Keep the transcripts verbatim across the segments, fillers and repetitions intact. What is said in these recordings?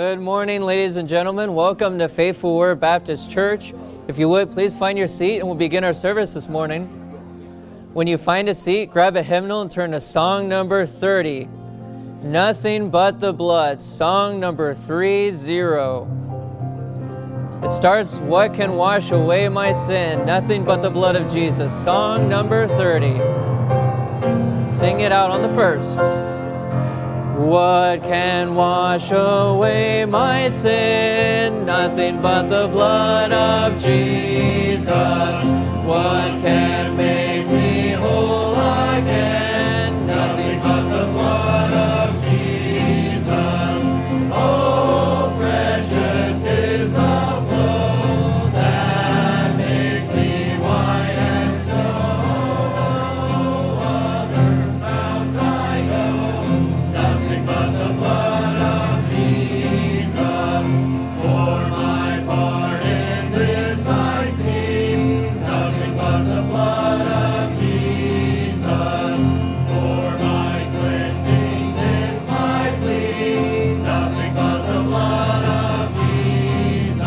Good morning, ladies and gentlemen. Welcome to Faithful Word Baptist Church. If you would, please find your seat and we'll begin our service this morning. When you find a seat, grab a hymnal and turn to song number thirty. Nothing But the Blood, song number three zero. It starts, what can wash away my sin? Nothing but the blood of Jesus. Song number thirty. Sing it out on the first. What can wash away my sin? Nothing but the blood of Jesus. What can make me whole again? Nothing but the blood of Jesus. Oh, precious is the flow that makes me white as snow. No other fount I know. Nothing but the blood of Jesus. For my part in this I see. Nothing but the blood of Jesus. For my cleansing this my plea. Nothing but the blood of Jesus.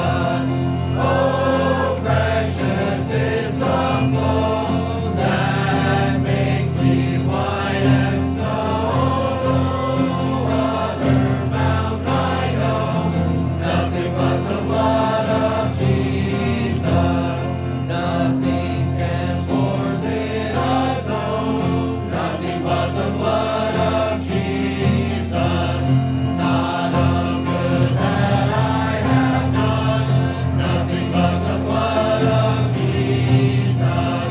Oh, precious is the flow that makes me white as snow. No other fount I know. Nothing but the blood of Jesus. Nothing can force it atone. Nothing but the blood of Jesus. Not of good that I have done. Nothing but the blood of Jesus.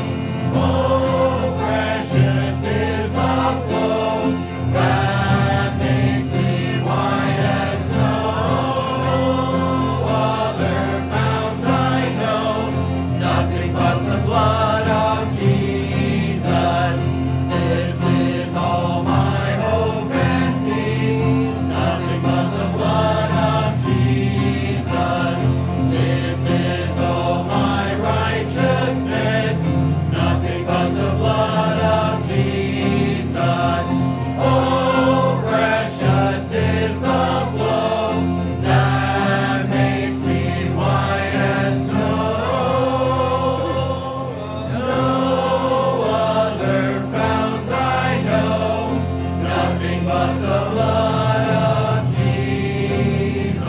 Oh, precious is the flow that makes me white as snow. No other fount I know. Nothing but the blood of Jesus. This is all my hope and peace. Nothing but the blood of Jesus. This is all my righteousness. Nothing but the blood of Jesus. Oh, precious is the flow that makes me white as snow. No other fount I know. Nothing but the blood of Jesus.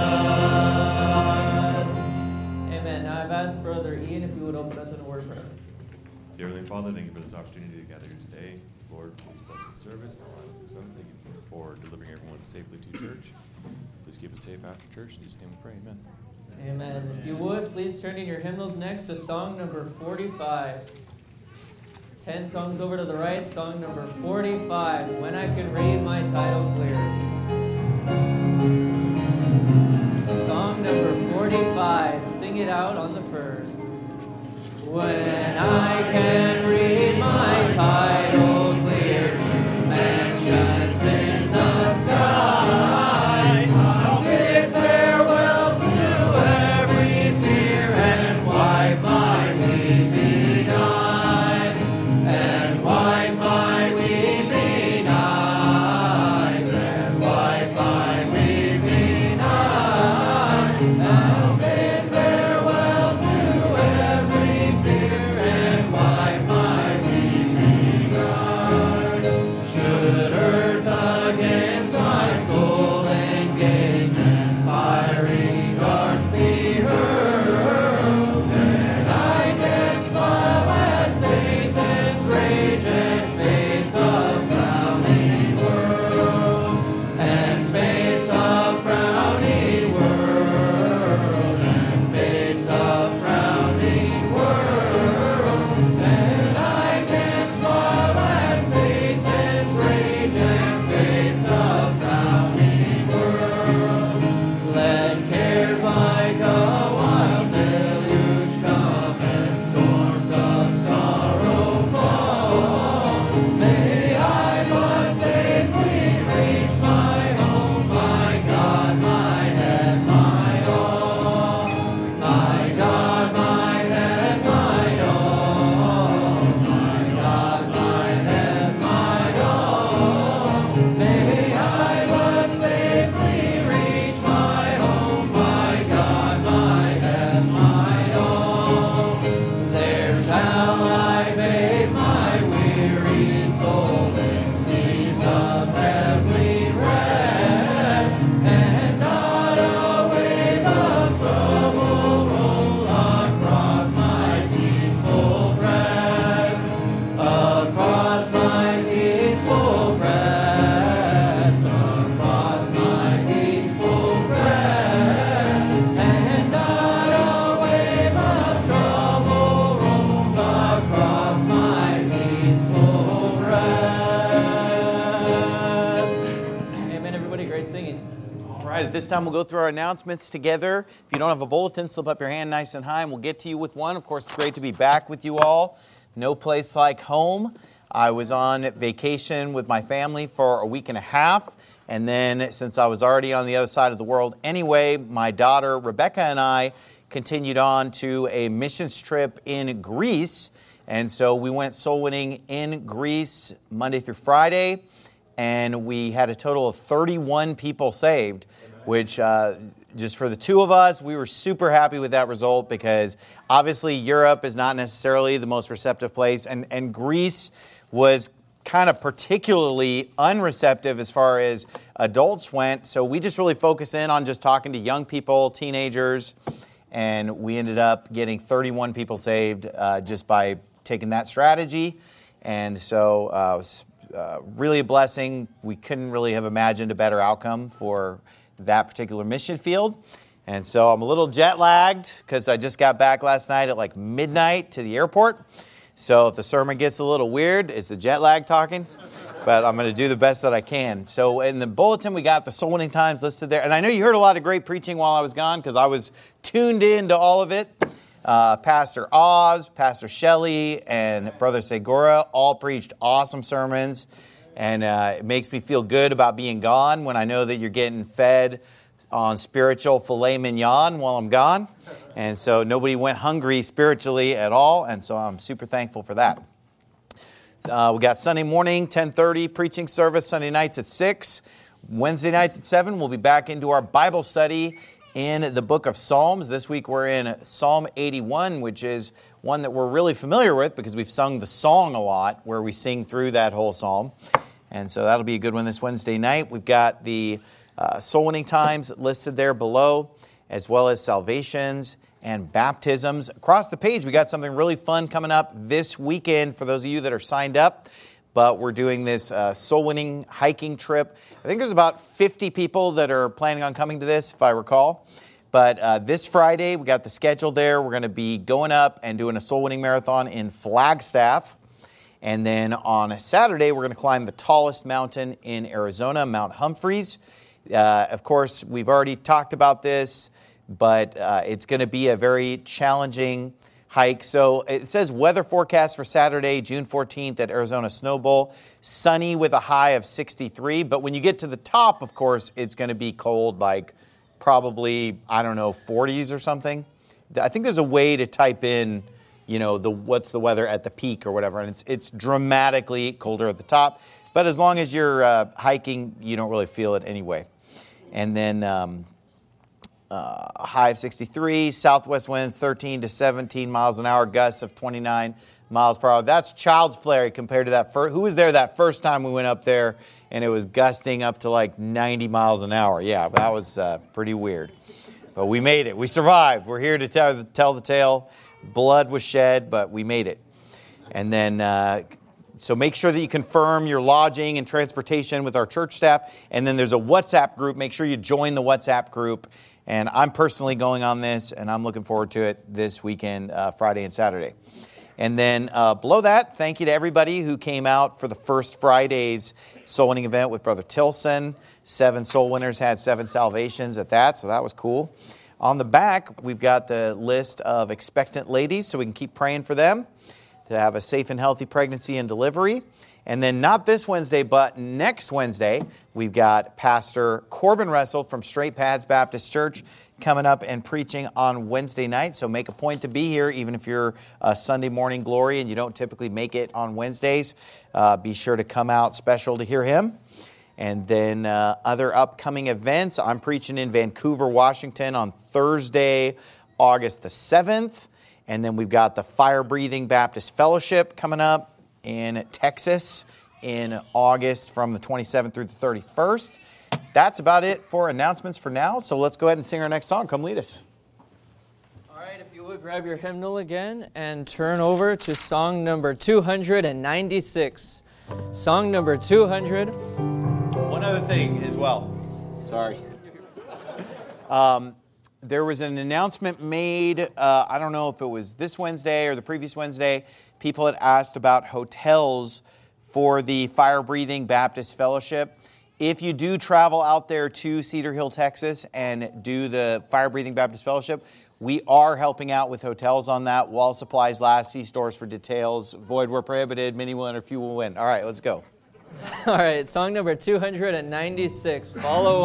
Amen. Now I've asked Brother Ian if he would open us in a word of prayer. Dear Heavenly Father, thank you for this opportunity to gather here today. Lord, please bless this service. I'll ask my son, thank you for delivering everyone safely to church. Please keep us safe after church. In Jesus' name we pray. Amen. Amen. If you would, please turn in your hymnals next to song number forty-five. Ten songs over to the right, song number forty-five, When I Can Read My Title Clear. Song number forty-five, sing it out on the first. When I can read my title clear to mansions in the sky, I'll bid farewell to every fear and wipe my weeping eyes, and wipe my weeping eyes, and wipe my weeping eyes. I'll bid farewell to every fear and wipe my weeping eyes. Should earth against my soul engage and fiery darts be hurled, then I can smile at Satan's rage and face a frowning world, and face a frowning world, and face a frowning world. Then I can smile at Satan's rage and face a frowning world. Let cares like a wild deluge come and storms of sorrow fall. May I but safely reach my home, my God, my head, my all. My God, my head, my all. My God, my head, my all. May I but safely reach my right, at this time we'll go through our announcements together. If you don't have a bulletin, slip up your hand nice and high and we'll get to you with one. Of course, it's great to be back with you all. No place like home. I was on vacation with my family for a week and a half. And then since I was already on the other side of the world anyway, my daughter Rebecca and I continued on to a missions trip in Greece. And so we went soul winning in Greece Monday through Friday. And we had a total of thirty-one people saved, which uh, just for the two of us, we were super happy with that result because obviously Europe is not necessarily the most receptive place. And, and Greece was kind of particularly unreceptive as far as adults went. So we just really focused in on just talking to young people, teenagers, and we ended up getting thirty-one people saved uh, just by taking that strategy. And so uh, it was Uh, really a blessing. We couldn't really have imagined a better outcome for that particular mission field. And so I'm a little jet lagged because I just got back last night at like midnight to the airport. So if the sermon gets a little weird, it's the jet lag talking. But I'm going to do the best that I can. So in the bulletin, we got the soul winning times listed there. And I know you heard a lot of great preaching while I was gone because I was tuned in to all of it. Uh, Pastor Oz, Pastor Shelley, and Brother Segura all preached awesome sermons. And uh, it makes me feel good about being gone when I know that you're getting fed on spiritual filet mignon while I'm gone. And so nobody went hungry spiritually at all. And so I'm super thankful for that. Uh, we got Sunday morning, ten thirty, preaching service. Sunday nights at six. Wednesday nights at seven. We'll be back into our Bible study in the book of Psalms. This week we're in Psalm eighty-one, which is one that we're really familiar with because we've sung the song a lot where we sing through that whole psalm. And so that'll be a good one this Wednesday night. We've got the uh, soul winning times listed there below, as well as salvations and baptisms. Across the page, we got something really fun coming up this weekend for those of you that are signed up. But we're doing this uh, soul-winning hiking trip. I think there's about fifty people that are planning on coming to this, if I recall. But uh, this Friday, we got the schedule there. We're going to be going up and doing a soul-winning marathon in Flagstaff. And then on a Saturday, we're going to climb the tallest mountain in Arizona, Mount Humphreys. Uh, of course, we've already talked about this, but uh, it's going to be a very challenging hike. So it says weather forecast for Saturday, June fourteenth at Arizona Snow Bowl. Sunny with a high of sixty-three. But when you get to the top, of course, it's going to be cold, like probably, I don't know, forties or something. I think there's a way to type in, you know, the what's the weather at the peak or whatever. And it's it's dramatically colder at the top. But as long as you're uh, hiking, you don't really feel it anyway. And then Um, Uh, high of sixty-three, southwest winds thirteen to seventeen miles an hour, gusts of twenty-nine miles per hour. That's child's play compared to that first. Who was there that first time we went up there and it was gusting up to like ninety miles an hour? Yeah, that was uh, pretty weird. But we made it. We survived. We're here to tell, tell the tale. Blood was shed, but we made it. And then, uh, so make sure that you confirm your lodging and transportation with our church staff. And then there's a WhatsApp group. Make sure you join the WhatsApp group. And I'm personally going on this, and I'm looking forward to it this weekend, uh, Friday and Saturday. And then uh, below that, thank you to everybody who came out for the first Friday's soul winning event with Brother Tilson. Seven soul winners had seven salvations at that, so that was cool. On the back, we've got the list of expectant ladies, so we can keep praying for them to have a safe and healthy pregnancy and delivery. And then not this Wednesday, but next Wednesday, we've got Pastor Corbin Russell from Straight Paths Baptist Church coming up and preaching on Wednesday night. So make a point to be here, even if you're a Sunday morning glory and you don't typically make it on Wednesdays. Uh, be sure to come out special to hear him. And then uh, other upcoming events. I'm preaching in Vancouver, Washington on Thursday, August the seventh. And then we've got the Fire Breathing Baptist Fellowship coming up in Texas in August from the twenty-seventh through the thirty-first. That's about it for announcements for now. So let's go ahead and sing our next song. Come lead us. All right, if you would grab your hymnal again and turn over to song number two hundred ninety-six. Song number two hundred. One other thing as well. Sorry. um, there was an announcement made, uh, I don't know if it was this Wednesday or the previous Wednesday. People had asked about hotels for the Fire Breathing Baptist Fellowship. If you do travel out there to Cedar Hill, Texas, and do the Fire Breathing Baptist Fellowship, we are helping out with hotels on that. While supplies last, see stores for details. Void where prohibited, many will enter, few will win. All right, let's go. All right, song number two hundred ninety-six, Follow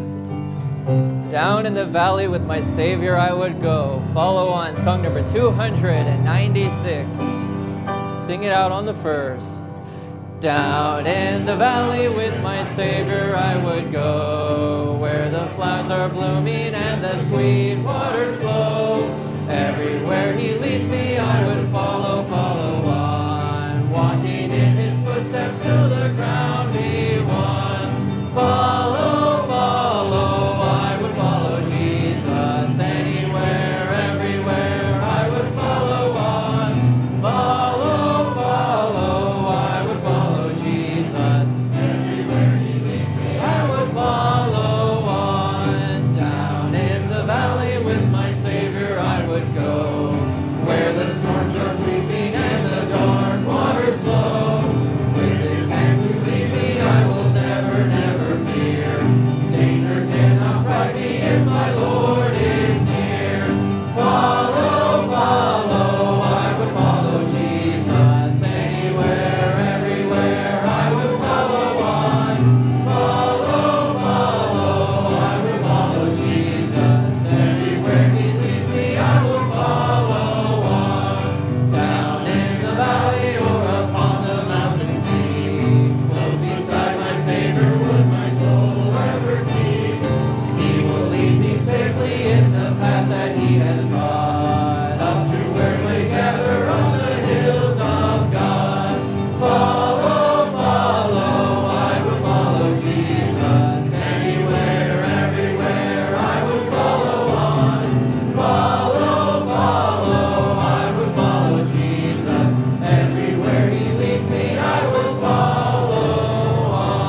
On. Down in the valley with my Savior I would go. Follow on, song number two hundred ninety-six. Sing it out on the first. Down in the valley with my Savior I would go, where the flowers are blooming and the sweet waters flow. Everywhere he leads me I would follow, follow on, walking in his footsteps till the ground be won. Follow, follow, I would follow Jesus, anywhere, everywhere I would follow on. Follow, follow, I would follow Jesus, everywhere he leads me I would follow on. Down in the valley with my Savior I would go, where the storms are sweeping and the dark waters flow. With his hand to lead me I will never, never fear. Danger cannot frighten me if my Lord is near. Follow, follow, I would follow Jesus, anywhere, everywhere I would follow on. Follow, follow, I would follow Jesus, everywhere he leads me I will follow on. Down in the valley or upon the mountain steep, close beside my Savior would my soul ever keep. He will lead me safely in the path that he has trod, up to where we gather on the hills of God. Follow, follow, I would follow Jesus, anywhere, everywhere I would follow on. Follow, follow, I would follow Jesus, everywhere he leads me I would follow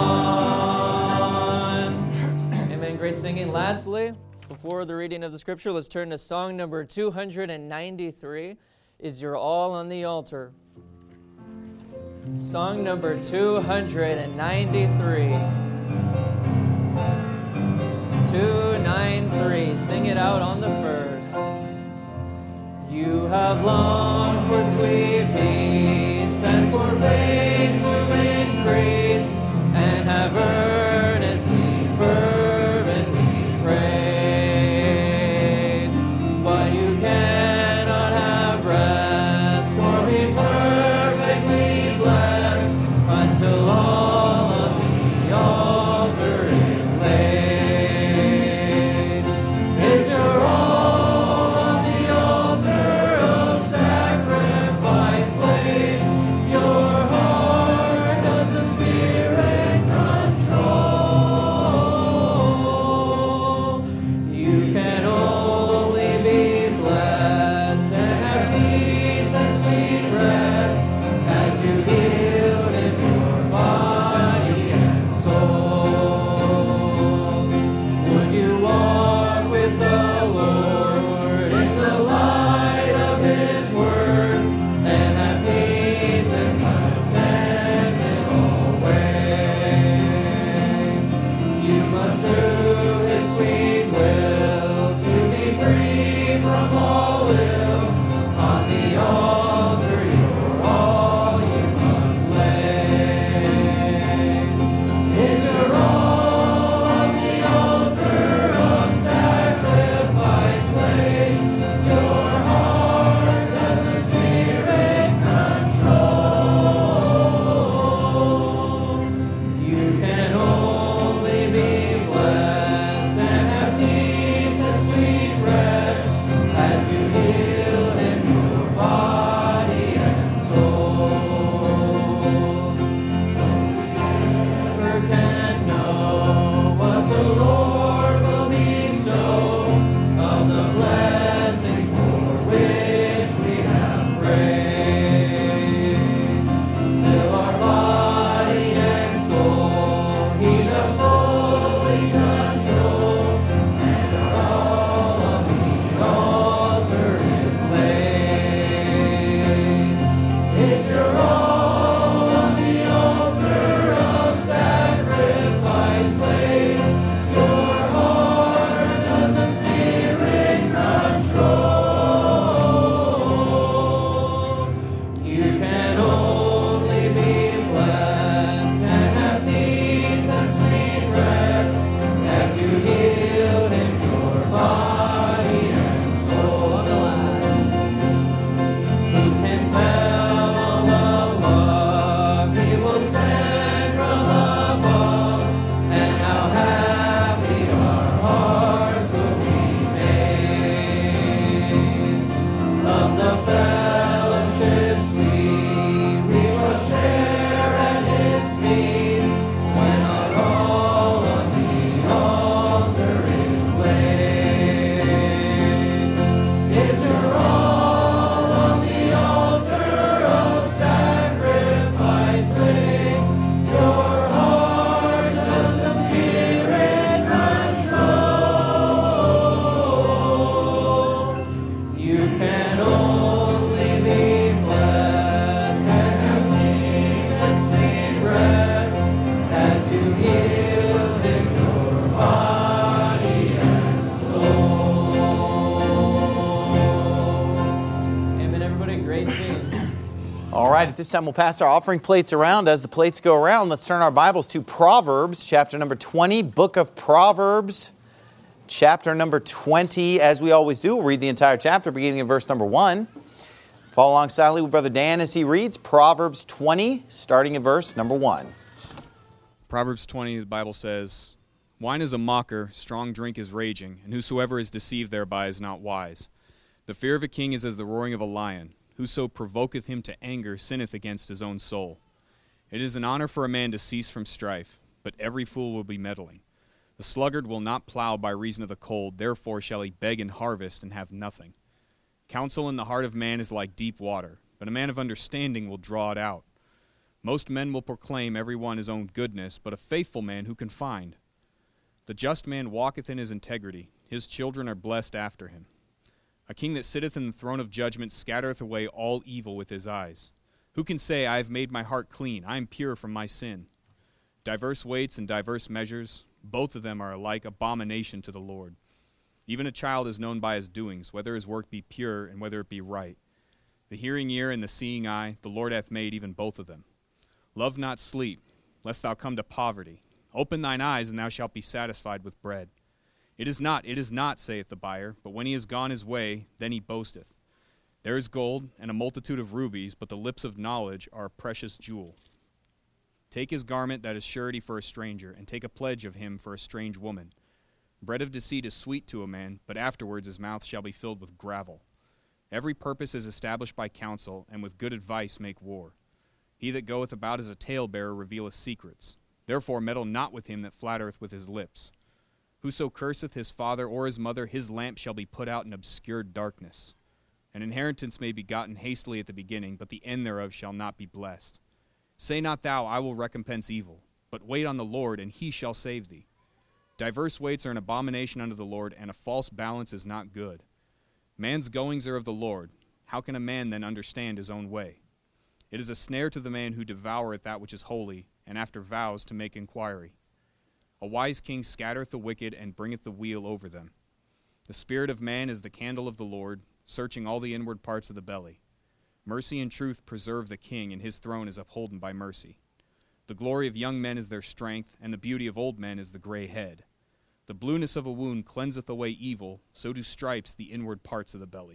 on. Amen. Great singing. Lastly, before the reading of the scripture, let's turn to song number two hundred ninety-three, Is Your All on the Altar. Song number two hundred ninety-three. two ninety-three. Sing it out on the first. You have longed for sweet peace and for faith to increase, and have earnestly, fervently prayed. But you cannot have rest or be perfectly blessed until all on the altar is laid. Is your all on the altar of sacrifice laid? Your heart does the Spirit control. You can only be blessed and have peace and sweet rest as you yield in your body and soul. Would you walk with the Lord in the light of his word, and have peace and contentment always? You must do his sweet will to be free from all ill. On the altar you're all you must lay. Is your all on the altar of sacrifice laid? Your heart does the Spirit control. You can only be blessed and have peace and sweet rest as you yield in your body At this time, we'll pass our offering plates around. As the plates go around, let's turn our Bibles to Proverbs, chapter number twenty, book of Proverbs, chapter number twenty. As we always do, we'll read the entire chapter, beginning in verse number one. Follow along silently with Brother Dan as he reads Proverbs twenty, starting in verse number one. Proverbs twenty, the Bible says, "Wine is a mocker, strong drink is raging, and whosoever is deceived thereby is not wise. The fear of a king is as the roaring of a lion. Whoso provoketh him to anger sinneth against his own soul. It is an honor for a man to cease from strife, but every fool will be meddling. The sluggard will not plow by reason of the cold, therefore shall he beg in harvest and have nothing. Counsel in the heart of man is like deep water, but a man of understanding will draw it out. Most men will proclaim every one his own goodness, but a faithful man who can find? The just man walketh in his integrity, his children are blessed after him. A king that sitteth in the throne of judgment scattereth away all evil with his eyes. Who can say, I have made my heart clean, I am pure from my sin? Diverse weights and diverse measures, both of them are alike abomination to the Lord. Even a child is known by his doings, whether his work be pure and whether it be right. The hearing ear and the seeing eye, the Lord hath made even both of them. Love not sleep, lest thou come to poverty. Open thine eyes, and thou shalt be satisfied with bread. It is not, it is not, saith the buyer, but when he is gone his way, then he boasteth. There is gold and a multitude of rubies, but the lips of knowledge are a precious jewel. Take his garment that is surety for a stranger, and take a pledge of him for a strange woman. Bread of deceit is sweet to a man, but afterwards his mouth shall be filled with gravel. Every purpose is established by counsel, and with good advice make war. He that goeth about as a talebearer revealeth secrets. Therefore meddle not with him that flattereth with his lips. Whoso curseth his father or his mother, his lamp shall be put out in obscure darkness. An inheritance may be gotten hastily at the beginning, but the end thereof shall not be blessed. Say not thou, I will recompense evil, but wait on the Lord, and he shall save thee. Diverse weights are an abomination unto the Lord, and a false balance is not good. Man's goings are of the Lord. How can a man then understand his own way? It is a snare to the man who devoureth that which is holy, and after vows to make inquiry. A wise king scattereth the wicked, and bringeth the wheel over them. The spirit of man is the candle of the Lord, searching all the inward parts of the belly. Mercy and truth preserve the king, and his throne is upholden by mercy. The glory of young men is their strength, and the beauty of old men is the gray head. The blueness of a wound cleanseth away evil, so do stripes the inward parts of the belly.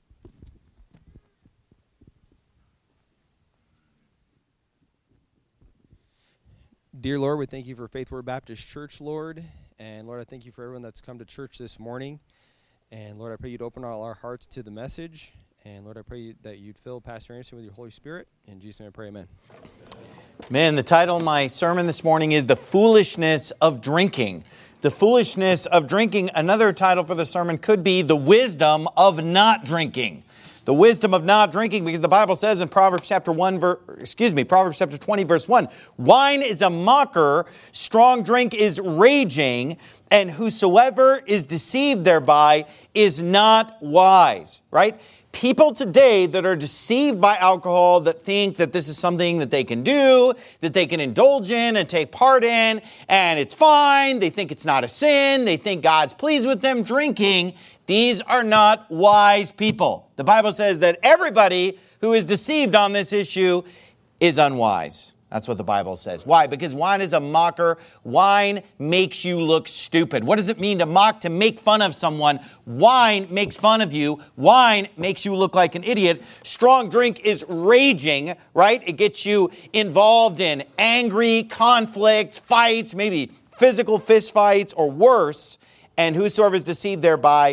Dear Lord, we thank you for Faith Word Baptist Church, Lord. And Lord, I thank you for everyone that's come to church this morning. And Lord, I pray you'd open all our hearts to the message. And Lord, I pray that you'd fill Pastor Anderson with your Holy Spirit. In Jesus' name I pray, amen. Man, the title of my sermon this morning is The Foolishness of Drinking. The Foolishness of Drinking. Another title for the sermon could be The Wisdom of Not Drinking. The wisdom of not drinking, because the Bible says in Proverbs chapter one, ver, excuse me, Proverbs chapter twenty, verse one, wine is a mocker, strong drink is raging, and whosoever is deceived thereby is not wise. Right? People today that are deceived by alcohol, that think that this is something that they can do, that they can indulge in and take part in, and it's fine. They think it's not a sin. They think God's pleased with them drinking. These are not wise people. The Bible says that everybody who is deceived on this issue is unwise. That's what the Bible says. Why? Because wine is a mocker. Wine makes you look stupid. What does it mean to mock? To make fun of someone. Wine makes fun of you. Wine makes you look like an idiot. Strong drink is raging, right? It gets you involved in angry conflicts, fights, maybe physical fist fights or worse. And whosoever is deceived thereby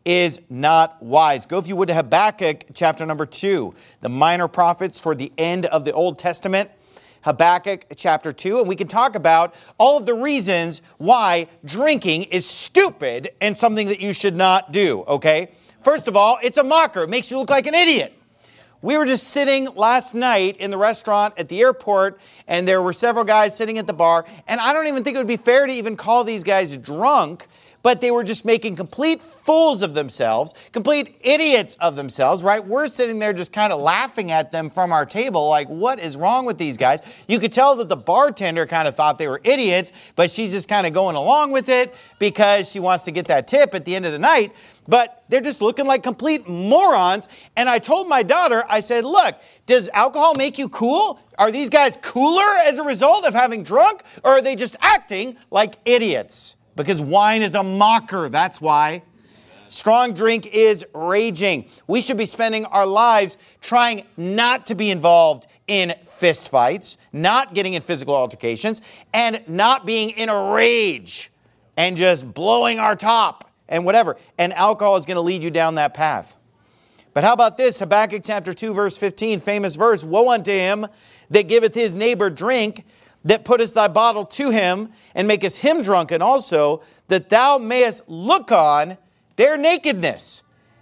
is not wise. Go, if you would, to Habakkuk chapter number two, the minor prophets toward the end of the Old Testament. Habakkuk chapter two, and we can talk about all of the reasons why drinking is stupid and something that you should not do, okay? First of all, it's a mocker. It makes you look like an idiot. We were just sitting last night in the restaurant at the airport, and there were several guys sitting at the bar, and I don't even think it would be fair to even call these guys drunk, but they were just making complete fools of themselves, complete idiots of themselves, right? We're sitting there just kind of laughing at them from our table, like, what is wrong with these guys? You could tell that the bartender kind of thought they were idiots, but she's just kind of going along with it because she wants to get that tip at the end of the night. But they're just looking like complete morons. And I told my daughter, I said, look, does alcohol make you cool? Are these guys cooler as a result of having drunk? Or are they just acting like idiots? Because wine is a mocker, that's why. Strong drink is raging. We should be spending our lives trying not to be involved in fist fights, not getting in physical altercations, and not being in a rage and just blowing our top and whatever. And alcohol is going to lead you down that path. But how about this? Habakkuk chapter two, verse fifteen, famous verse. Woe unto him that giveth his neighbor drink, that puttest thy bottle to him, and makest him drunken also, that thou mayest look on their nakedness.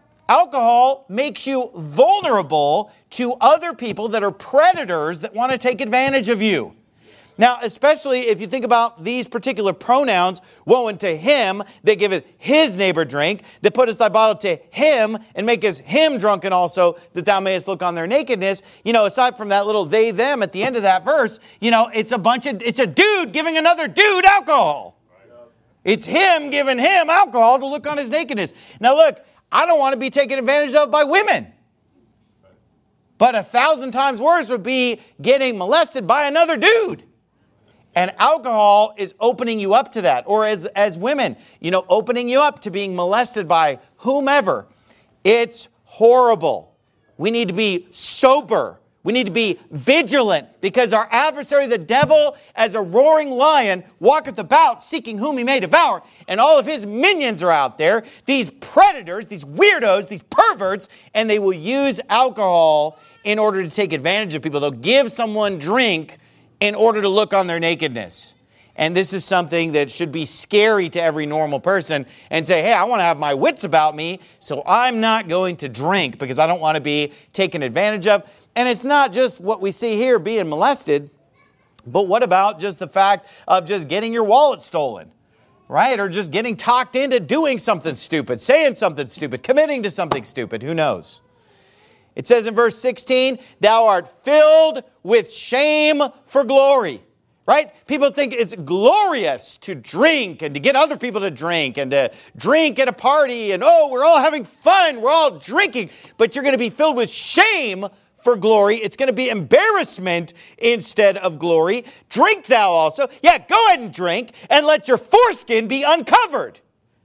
Alcohol makes you vulnerable to other people that are predators that want to take advantage of you. Now, especially if you think about these particular pronouns, woe unto him that giveth his neighbor drink, that puttest thy bottle to him, and makest him drunken also, that thou mayest look on their nakedness. You know, aside from that little they, them at the end of that verse, you know, it's a bunch of, it's a dude giving another dude alcohol. It's him giving him alcohol to look on his nakedness. Now look, I don't want to be taken advantage of by women. But a thousand times worse would be getting molested by another dude. And alcohol is opening you up to that. Or as, as women, you know, opening you up to being molested by whomever. It's horrible. We need to be sober. We need to be vigilant, because our adversary, the devil, as a roaring lion, walketh about seeking whom he may devour. And all of his minions are out there, these predators, these weirdos, these perverts, and they will use alcohol in order to take advantage of people. They'll give someone drink in order to look on their nakedness. And this is something that should be scary to every normal person, and say, hey, I want to have my wits about me, so I'm not going to drink because I don't want to be taken advantage of. And it's not just what we see here, being molested, but what about just the fact of just getting your wallet stolen, right? Or just getting talked into doing something stupid, saying something stupid, committing to something stupid, who knows? It says in verse sixteen, thou art filled with shame for glory, right? People think it's glorious to drink and to get other people to drink and to drink at a party and, oh, we're all having fun, we're all drinking, but you're going to be filled with shame for glory. It's going to be embarrassment instead of glory. Drink thou also. Yeah, go ahead and drink and let your foreskin be uncovered.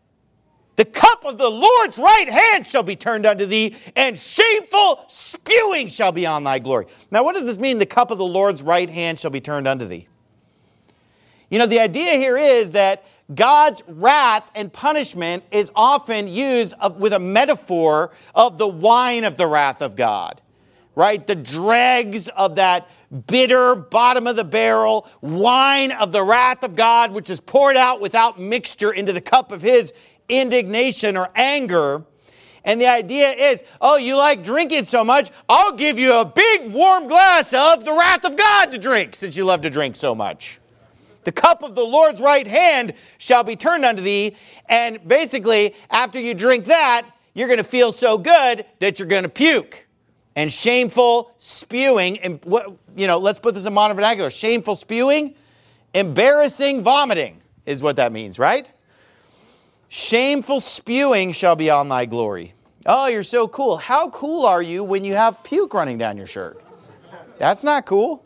The cup of the Lord's right hand shall be turned unto thee, and shameful spewing shall be on thy glory. Now, what does this mean? The cup of the Lord's right hand shall be turned unto thee. You know, the idea here is that God's wrath and punishment is often used of, with a metaphor of the wine of the wrath of God, right? The dregs of that bitter bottom of the barrel wine of the wrath of God, which is poured out without mixture into the cup of his indignation or anger. And the idea is, oh, you like drinking so much, I'll give you a big warm glass of the wrath of God to drink, since you love to drink so much. The cup of the Lord's right hand shall be turned unto thee. And basically, after you drink that, you're going to feel so good that you're going to puke. And shameful spewing, and what, you know, let's put this in modern vernacular. Shameful spewing, embarrassing vomiting is what that means, right? Shameful spewing shall be on thy glory. Oh, you're so cool. How cool are you when you have puke running down your shirt? That's not cool.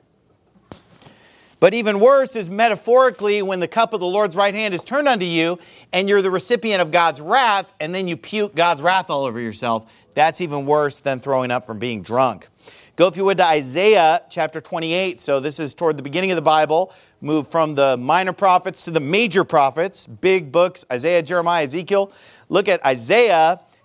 But even worse is metaphorically when the cup of the Lord's right hand is turned unto you and you're the recipient of God's wrath, and then you puke God's wrath all over yourself. That's even worse than throwing up from being drunk. Go, if you would, to Isaiah chapter twenty-eight. So this is toward the beginning of the Bible. Move from the minor prophets to the major prophets. Big books, Isaiah, Jeremiah, Ezekiel. Look at Isaiah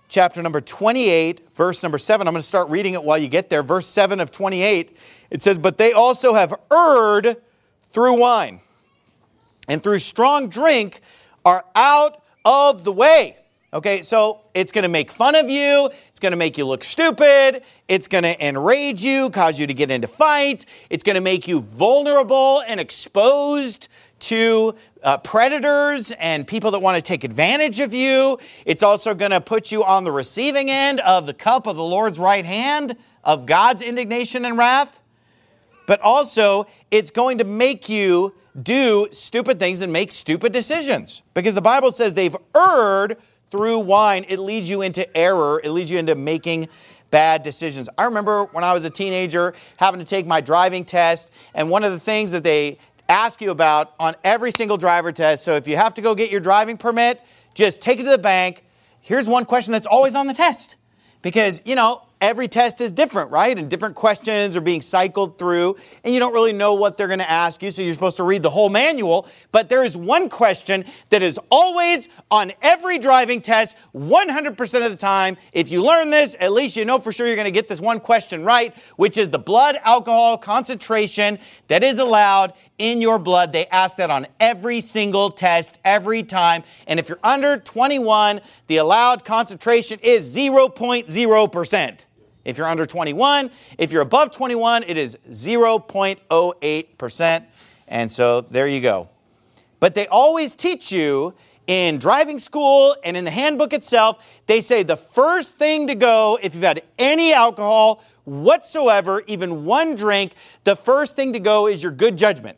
chapter number twenty-eight, verse number seven. I'm going to start reading it while you get there. Verse seven of twenty-eight, it says, "But they also have erred through wine, and through strong drink are out of the way." Okay, so it's going to make fun of you. It's going to make you look stupid. It's going to enrage you, cause you to get into fights. It's going to make you vulnerable and exposed to uh, predators and people that want to take advantage of you. It's also going to put you on the receiving end of the cup of the Lord's right hand of God's indignation and wrath. But also, it's going to make you do stupid things and make stupid decisions. Because the Bible says they've erred through wine. It leads you into error. It leads you into making bad decisions. I remember when I was a teenager having to take my driving test, and one of the things that they ask you about on every single driver test, so if you have to go get your driving permit, just take it to the bank. Here's one question that's always on the test. Because, you know, every test is different, right? And different questions are being cycled through, and you don't really know what they're going to ask you, so you're supposed to read the whole manual. But there is one question that is always on every driving test, one hundred percent of the time. If you learn this, at least you know for sure you're going to get this one question right, which is the blood alcohol concentration that is allowed in your blood. They ask that on every single test, every time. And if you're under twenty-one, the allowed concentration is zero point zero percent. If you're under twenty-one, if you're above twenty-one, it is zero point zero eight percent. And so there you go. But they always teach you in driving school and in the handbook itself, they say the first thing to go, if you've had any alcohol whatsoever, even one drink, the first thing to go is your good judgment.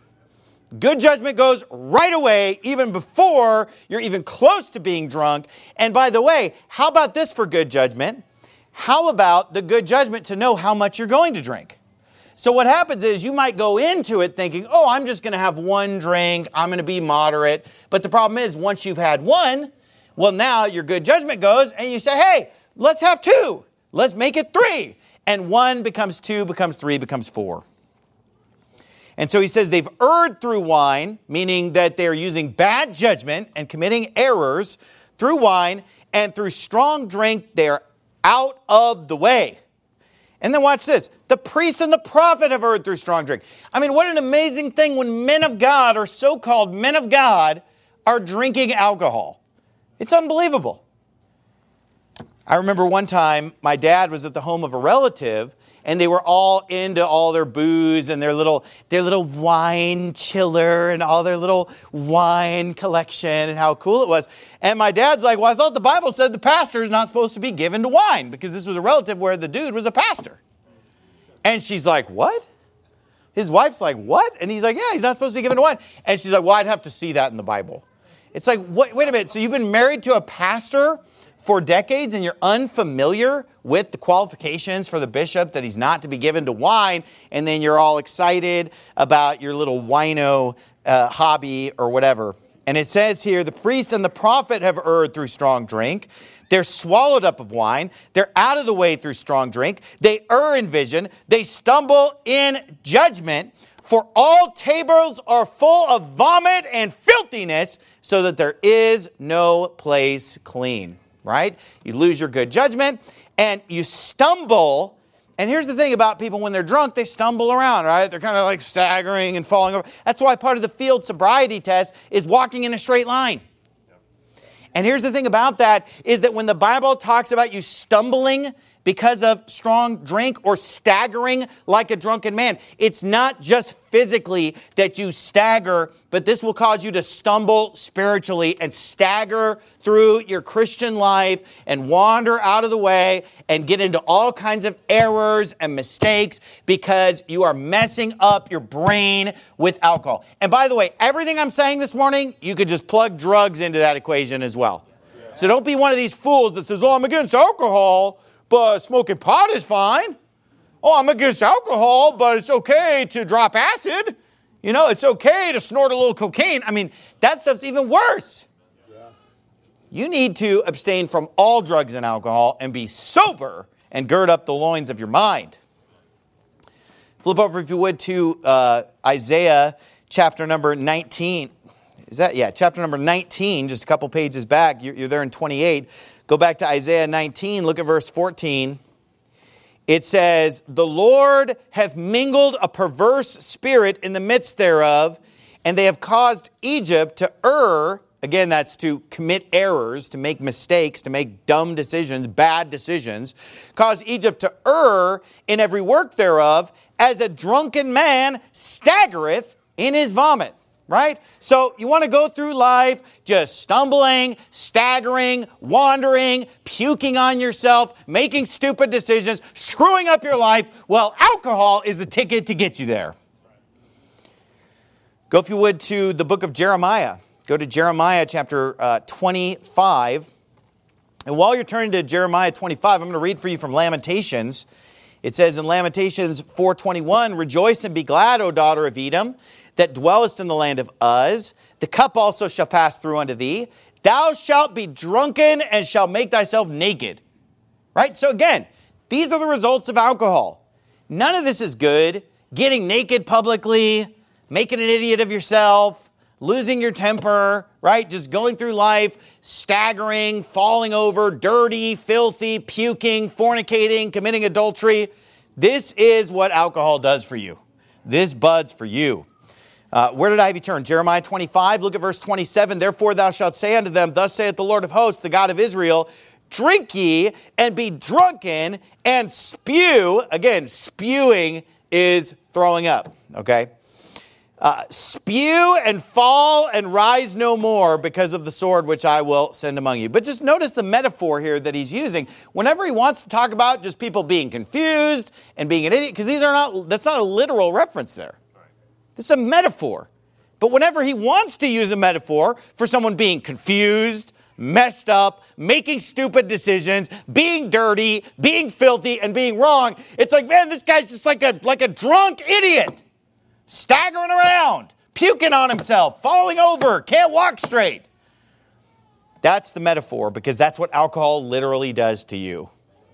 Good judgment goes right away, even before you're even close to being drunk. And by the way, how about this for good judgment? How about the good judgment to know how much you're going to drink? So what happens is you might go into it thinking, oh, I'm just going to have one drink. I'm going to be moderate. But the problem is once you've had one, well, now your good judgment goes and you say, hey, let's have two. Let's make it three. And one becomes two, becomes three, becomes four. And so he says they've erred through wine, meaning that they're using bad judgment and committing errors through wine, and through strong drink, they're out of the way. And then watch this. The priest and the prophet have erred through strong drink. I mean, what an amazing thing when men of God, or so-called men of God, are drinking alcohol. It's unbelievable. I remember one time my dad was at the home of a relative, and they were all into all their booze and their little their little wine chiller and all their little wine collection and how cool it was. And my dad's like, well, I thought the Bible said the pastor is not supposed to be given to wine, because this was a relative where the dude was a pastor. And she's like, what? His wife's like, what? And he's like, yeah, he's not supposed to be given to wine. And she's like, well, I'd have to see that in the Bible. It's like, wait, wait a minute. So you've been married to a pastor for decades, and you're unfamiliar with the qualifications for the bishop that he's not to be given to wine, and then you're all excited about your little wino uh, hobby or whatever. And it says here, the priest and the prophet have erred through strong drink. They're swallowed up of wine. They're out of the way through strong drink. They err in vision. They stumble in judgment. For all tables are full of vomit and filthiness, so that there is no place clean. Right? You lose your good judgment and you stumble. And here's the thing about people when they're drunk, they stumble around, right? They're kind of like staggering and falling over. That's why part of the field sobriety test is walking in a straight line. And here's the thing about that is that when the Bible talks about you stumbling because of strong drink or staggering like a drunken man, it's not just physically that you stagger, but this will cause you to stumble spiritually and stagger through your Christian life and wander out of the way and get into all kinds of errors and mistakes because you are messing up your brain with alcohol. And by the way, everything I'm saying this morning, you could just plug drugs into that equation as well. So don't be one of these fools that says, oh, I'm against alcohol, but smoking pot is fine. Oh, I'm against alcohol, but it's okay to drop acid. You know, it's okay to snort a little cocaine. I mean, that stuff's even worse. Yeah. You need to abstain from all drugs and alcohol and be sober and gird up the loins of your mind. Flip over, if you would, to uh, Isaiah chapter number nineteen. is that, yeah, chapter number nineteen, just a couple pages back. You're, you're there in twenty-eight. Go back to Isaiah nineteen, look at verse fourteen. It says, the Lord hath mingled a perverse spirit in the midst thereof, and they have caused Egypt to err. Again, that's to commit errors, to make mistakes, to make dumb decisions, bad decisions. Cause Egypt to err in every work thereof, as a drunken man staggereth in his vomit. Right? So you want to go through life just stumbling, staggering, wandering, puking on yourself, making stupid decisions, screwing up your life. Well, alcohol is the ticket to get you there. Go, if you would, to the book of Jeremiah. Go to Jeremiah chapter uh, twenty-five. And while you're turning to Jeremiah twenty-five, I'm going to read for you from Lamentations. It says in Lamentations four twenty-one, rejoice and be glad, O daughter of Edom, that dwellest in the land of Uz. The cup also shall pass through unto thee. Thou shalt be drunken and shalt make thyself naked. Right? So again, these are the results of alcohol. None of this is good. Getting naked publicly, making an idiot of yourself, losing your temper, right? Just going through life, staggering, falling over, dirty, filthy, puking, fornicating, committing adultery. This is what alcohol does for you. This buds for you. Uh, where did I have you turn? Jeremiah twenty-five, look at verse twenty-seven. Therefore thou shalt say unto them, thus saith the Lord of hosts, the God of Israel, drink ye and be drunken and spew. Again, spewing is throwing up, okay? Uh, spew and fall and rise no more because of the sword which I will send among you. But just notice the metaphor here that he's using. Whenever he wants to talk about just people being confused and being an idiot, because these are not, that's not a literal reference there. It's a metaphor. But whenever he wants to use a metaphor for someone being confused, messed up, making stupid decisions, being dirty, being filthy, and being wrong, it's like, man, this guy's just like a, like a drunk idiot, staggering around, puking on himself, falling over, can't walk straight. That's the metaphor, because that's what alcohol literally does to you.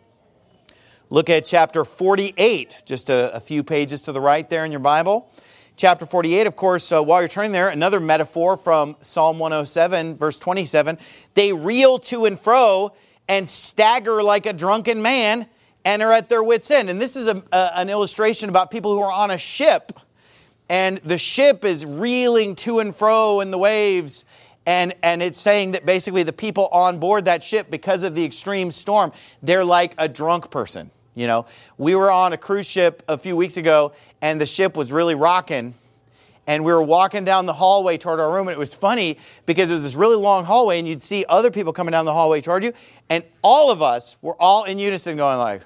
Look at chapter forty-eight, just a, a few pages to the right there in your Bible. Chapter forty-eight, of course, uh, while you're turning there, another metaphor from Psalm one oh seven, verse twenty-seven. They reel to and fro and stagger like a drunken man and are at their wits' end. And this is a, a, an illustration about people who are on a ship. And the ship is reeling to and fro in the waves. And, and it's saying that basically the people on board that ship, because of the extreme storm, they're like a drunk person. You know, we were on a cruise ship a few weeks ago, and the ship was really rocking, and we were walking down the hallway toward our room, and it was funny because it was this really long hallway, and you'd see other people coming down the hallway toward you, and all of us were all in unison going like,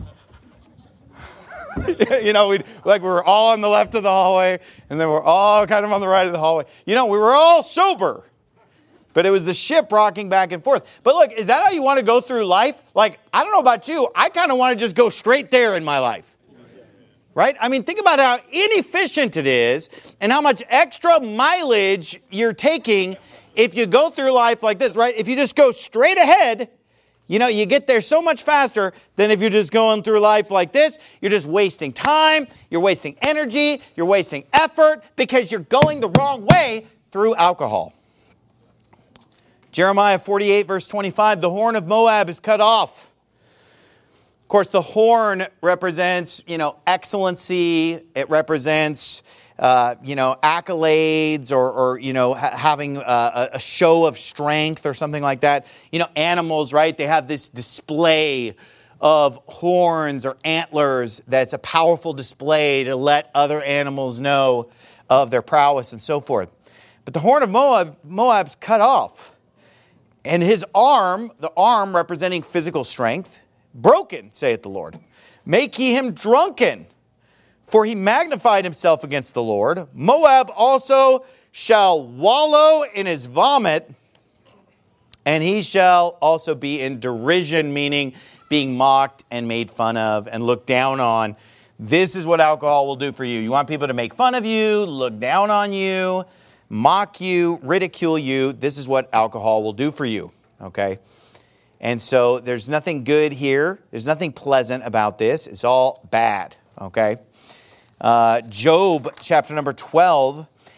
you know, we like we were all on the left of the hallway, and then we're all kind of on the right of the hallway. You know, we were all sober. But it was the ship rocking back and forth. But look, is that how you want to go through life? Like, I don't know about you. I kind of want to just go straight there in my life. Right? I mean, think about how inefficient it is and how much extra mileage you're taking if you go through life like this, right? If you just go straight ahead, you know, you get there so much faster than if you're just going through life like this. You're just wasting time. You're wasting energy. You're wasting effort because you're going the wrong way through alcohol. Jeremiah forty-eight, verse twenty-five, the horn of Moab is cut off. Of course, the horn represents, you know, excellency. It represents, uh, you know, accolades or, or you know, ha- having a, a show of strength or something like that. You know, animals, right? They have this display of horns or antlers that's a powerful display to let other animals know of their prowess and so forth. But the horn of Moab, Moab's cut off. And his arm, the arm representing physical strength, broken, saith the Lord. Make ye him drunken, for he magnified himself against the Lord. Moab also shall wallow in his vomit, and he shall also be in derision, meaning being mocked and made fun of and looked down on. This is what alcohol will do for you. You want people to make fun of you, look down on you, mock you, ridicule you. This is what alcohol will do for you, okay? And so there's nothing good here. There's nothing pleasant about this. It's all bad, okay? Uh, Job chapter number twelve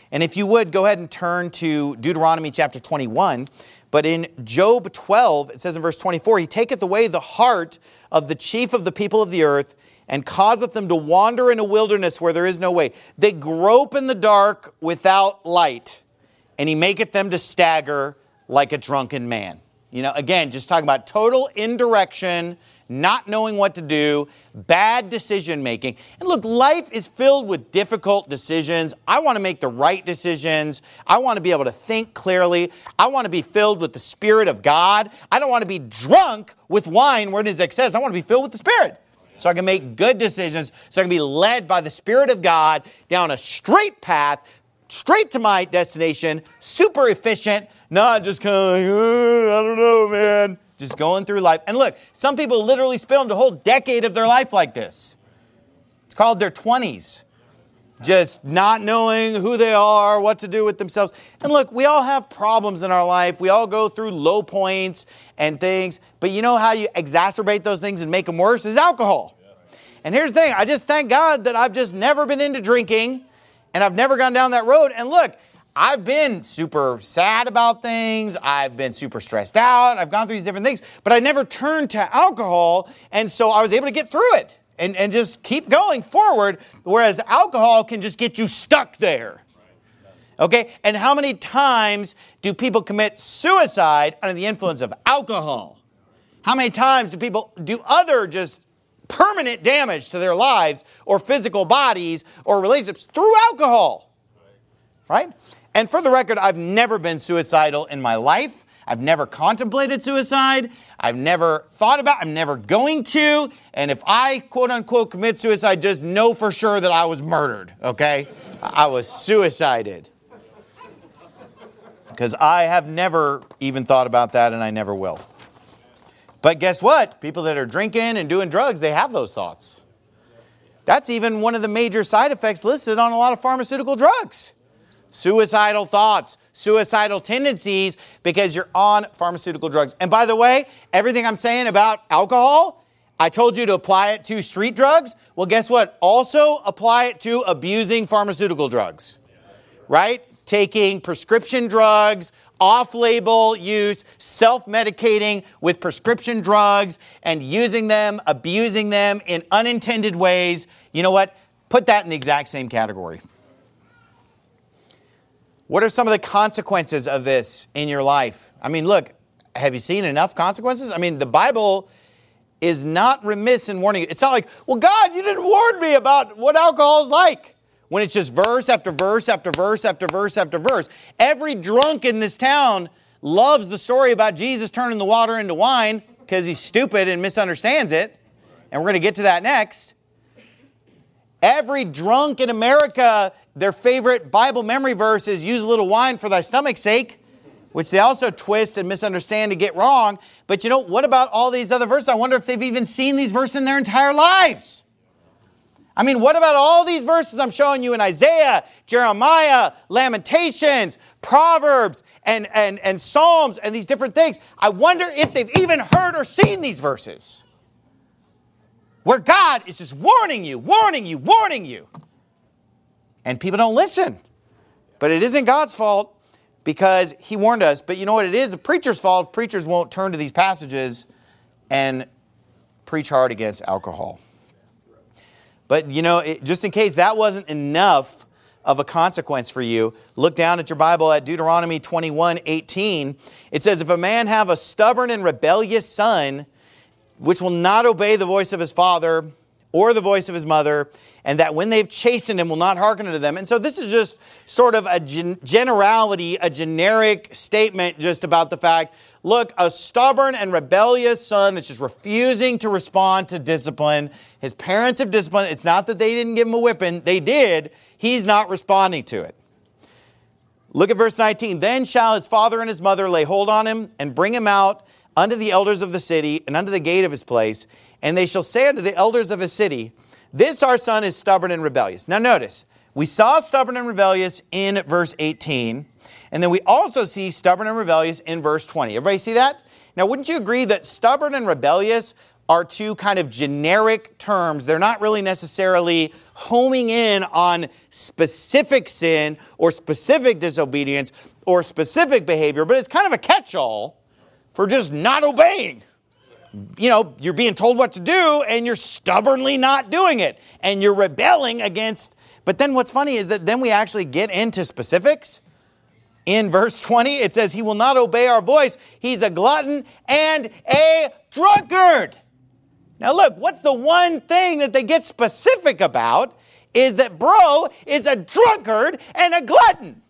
And if you would, go ahead and turn to Deuteronomy chapter twenty-one. But in Job twelve, it says in verse twenty-four, He taketh away the heart of the chief of the people of the earth, and causeth them to wander in a wilderness where there is no way. They grope in the dark without light, and He maketh them to stagger like a drunken man. You know, again, just talking about total indirection, not knowing what to do, bad decision making. And look, life is filled with difficult decisions. I want to make the right decisions. I want to be able to think clearly. I want to be filled with the Spirit of God. I don't want to be drunk with wine where it is excess. I want to be filled with the Spirit, so I can make good decisions, so I can be led by the Spirit of God down a straight path, straight to my destination, super efficient, not just kind of like, oh, I don't know, man. Just going through life. And look, some people literally spend a whole decade of their life like this. It's called their twenties. Just not knowing who they are, what to do with themselves. And look, we all have problems in our life. We all go through low points and things. But you know how you exacerbate those things and make them worse is alcohol. And here's the thing. I just thank God that I've just never been into drinking, and I've never gone down that road. And look, I've been super sad about things. I've been super stressed out. I've gone through these different things, but I never turned to alcohol. And so I was able to get through it and, and just keep going forward. Whereas alcohol can just get you stuck there. Okay. And how many times do people commit suicide under the influence of alcohol? How many times do people do other just permanent damage to their lives or physical bodies or relationships through alcohol? Right? And for the record, I've never been suicidal in my life. I've never contemplated suicide. I've never thought about it. I'm never going to. And if I, quote unquote, commit suicide, just know for sure that I was murdered, okay? I was suicided. Because I have never even thought about that, and I never will. But guess what? People that are drinking and doing drugs, they have those thoughts. That's even one of the major side effects listed on a lot of pharmaceutical drugs. Suicidal thoughts, suicidal tendencies, because you're on pharmaceutical drugs. And by the way, everything I'm saying about alcohol, I told you to apply it to street drugs. Well, guess what? Also apply it to abusing pharmaceutical drugs, right? Taking prescription drugs, off-label use, self-medicating with prescription drugs and using them, abusing them in unintended ways. You know what? Put that in the exact same category. What are some of the consequences of this in your life? I mean, look, have you seen enough consequences? I mean, the Bible is not remiss in warning you. It's not like, well, God, you didn't warn me about what alcohol is like. When it's just verse after verse after verse after verse after verse. Every drunk in this town loves the story about Jesus turning the water into wine because he's stupid and misunderstands it. And we're going to get to that next. Every drunk in America, their favorite Bible memory verse is use a little wine for thy stomach's sake, which they also twist and misunderstand to get wrong. But you know, what about all these other verses? I wonder if they've even seen these verses in their entire lives. I mean, what about all these verses I'm showing you in Isaiah, Jeremiah, Lamentations, Proverbs, and, and, and Psalms, and these different things? I wonder if they've even heard or seen these verses, where God is just warning you, warning you, warning you. And people don't listen. But it isn't God's fault because He warned us. But you know what it is? The preacher's fault if preachers won't turn to these passages and preach hard against alcohol. But, you know, it, just in case that wasn't enough of a consequence for you, look down at your Bible at Deuteronomy twenty-one eighteen. It says, if a man have a stubborn and rebellious son, which will not obey the voice of his father or the voice of his mother, and that when they've chastened him will not hearken unto them. And so this is just sort of a gen- generality, a generic statement just about the fact, look, a stubborn and rebellious son that's just refusing to respond to discipline. His parents have disciplined. It's not that they didn't give him a whipping. They did. He's not responding to it. Look at verse nineteen. Then shall his father and his mother lay hold on him and bring him out unto the elders of the city and unto the gate of his place. And they shall say unto the elders of his city, this our son is stubborn and rebellious. Now notice, we saw stubborn and rebellious in verse eighteen. And then we also see stubborn and rebellious in verse twenty. Everybody see that? Now, wouldn't you agree that stubborn and rebellious are two kind of generic terms. They're not really necessarily homing in on specific sin or specific disobedience or specific behavior, but it's kind of a catch-all for just not obeying. You know, you're being told what to do and you're stubbornly not doing it and you're rebelling against. But then what's funny is that then we actually get into specifics. In verse twenty, it says, he will not obey our voice. He's a glutton and a drunkard. Now look, what's the one thing that they get specific about is that bro is a drunkard and a glutton.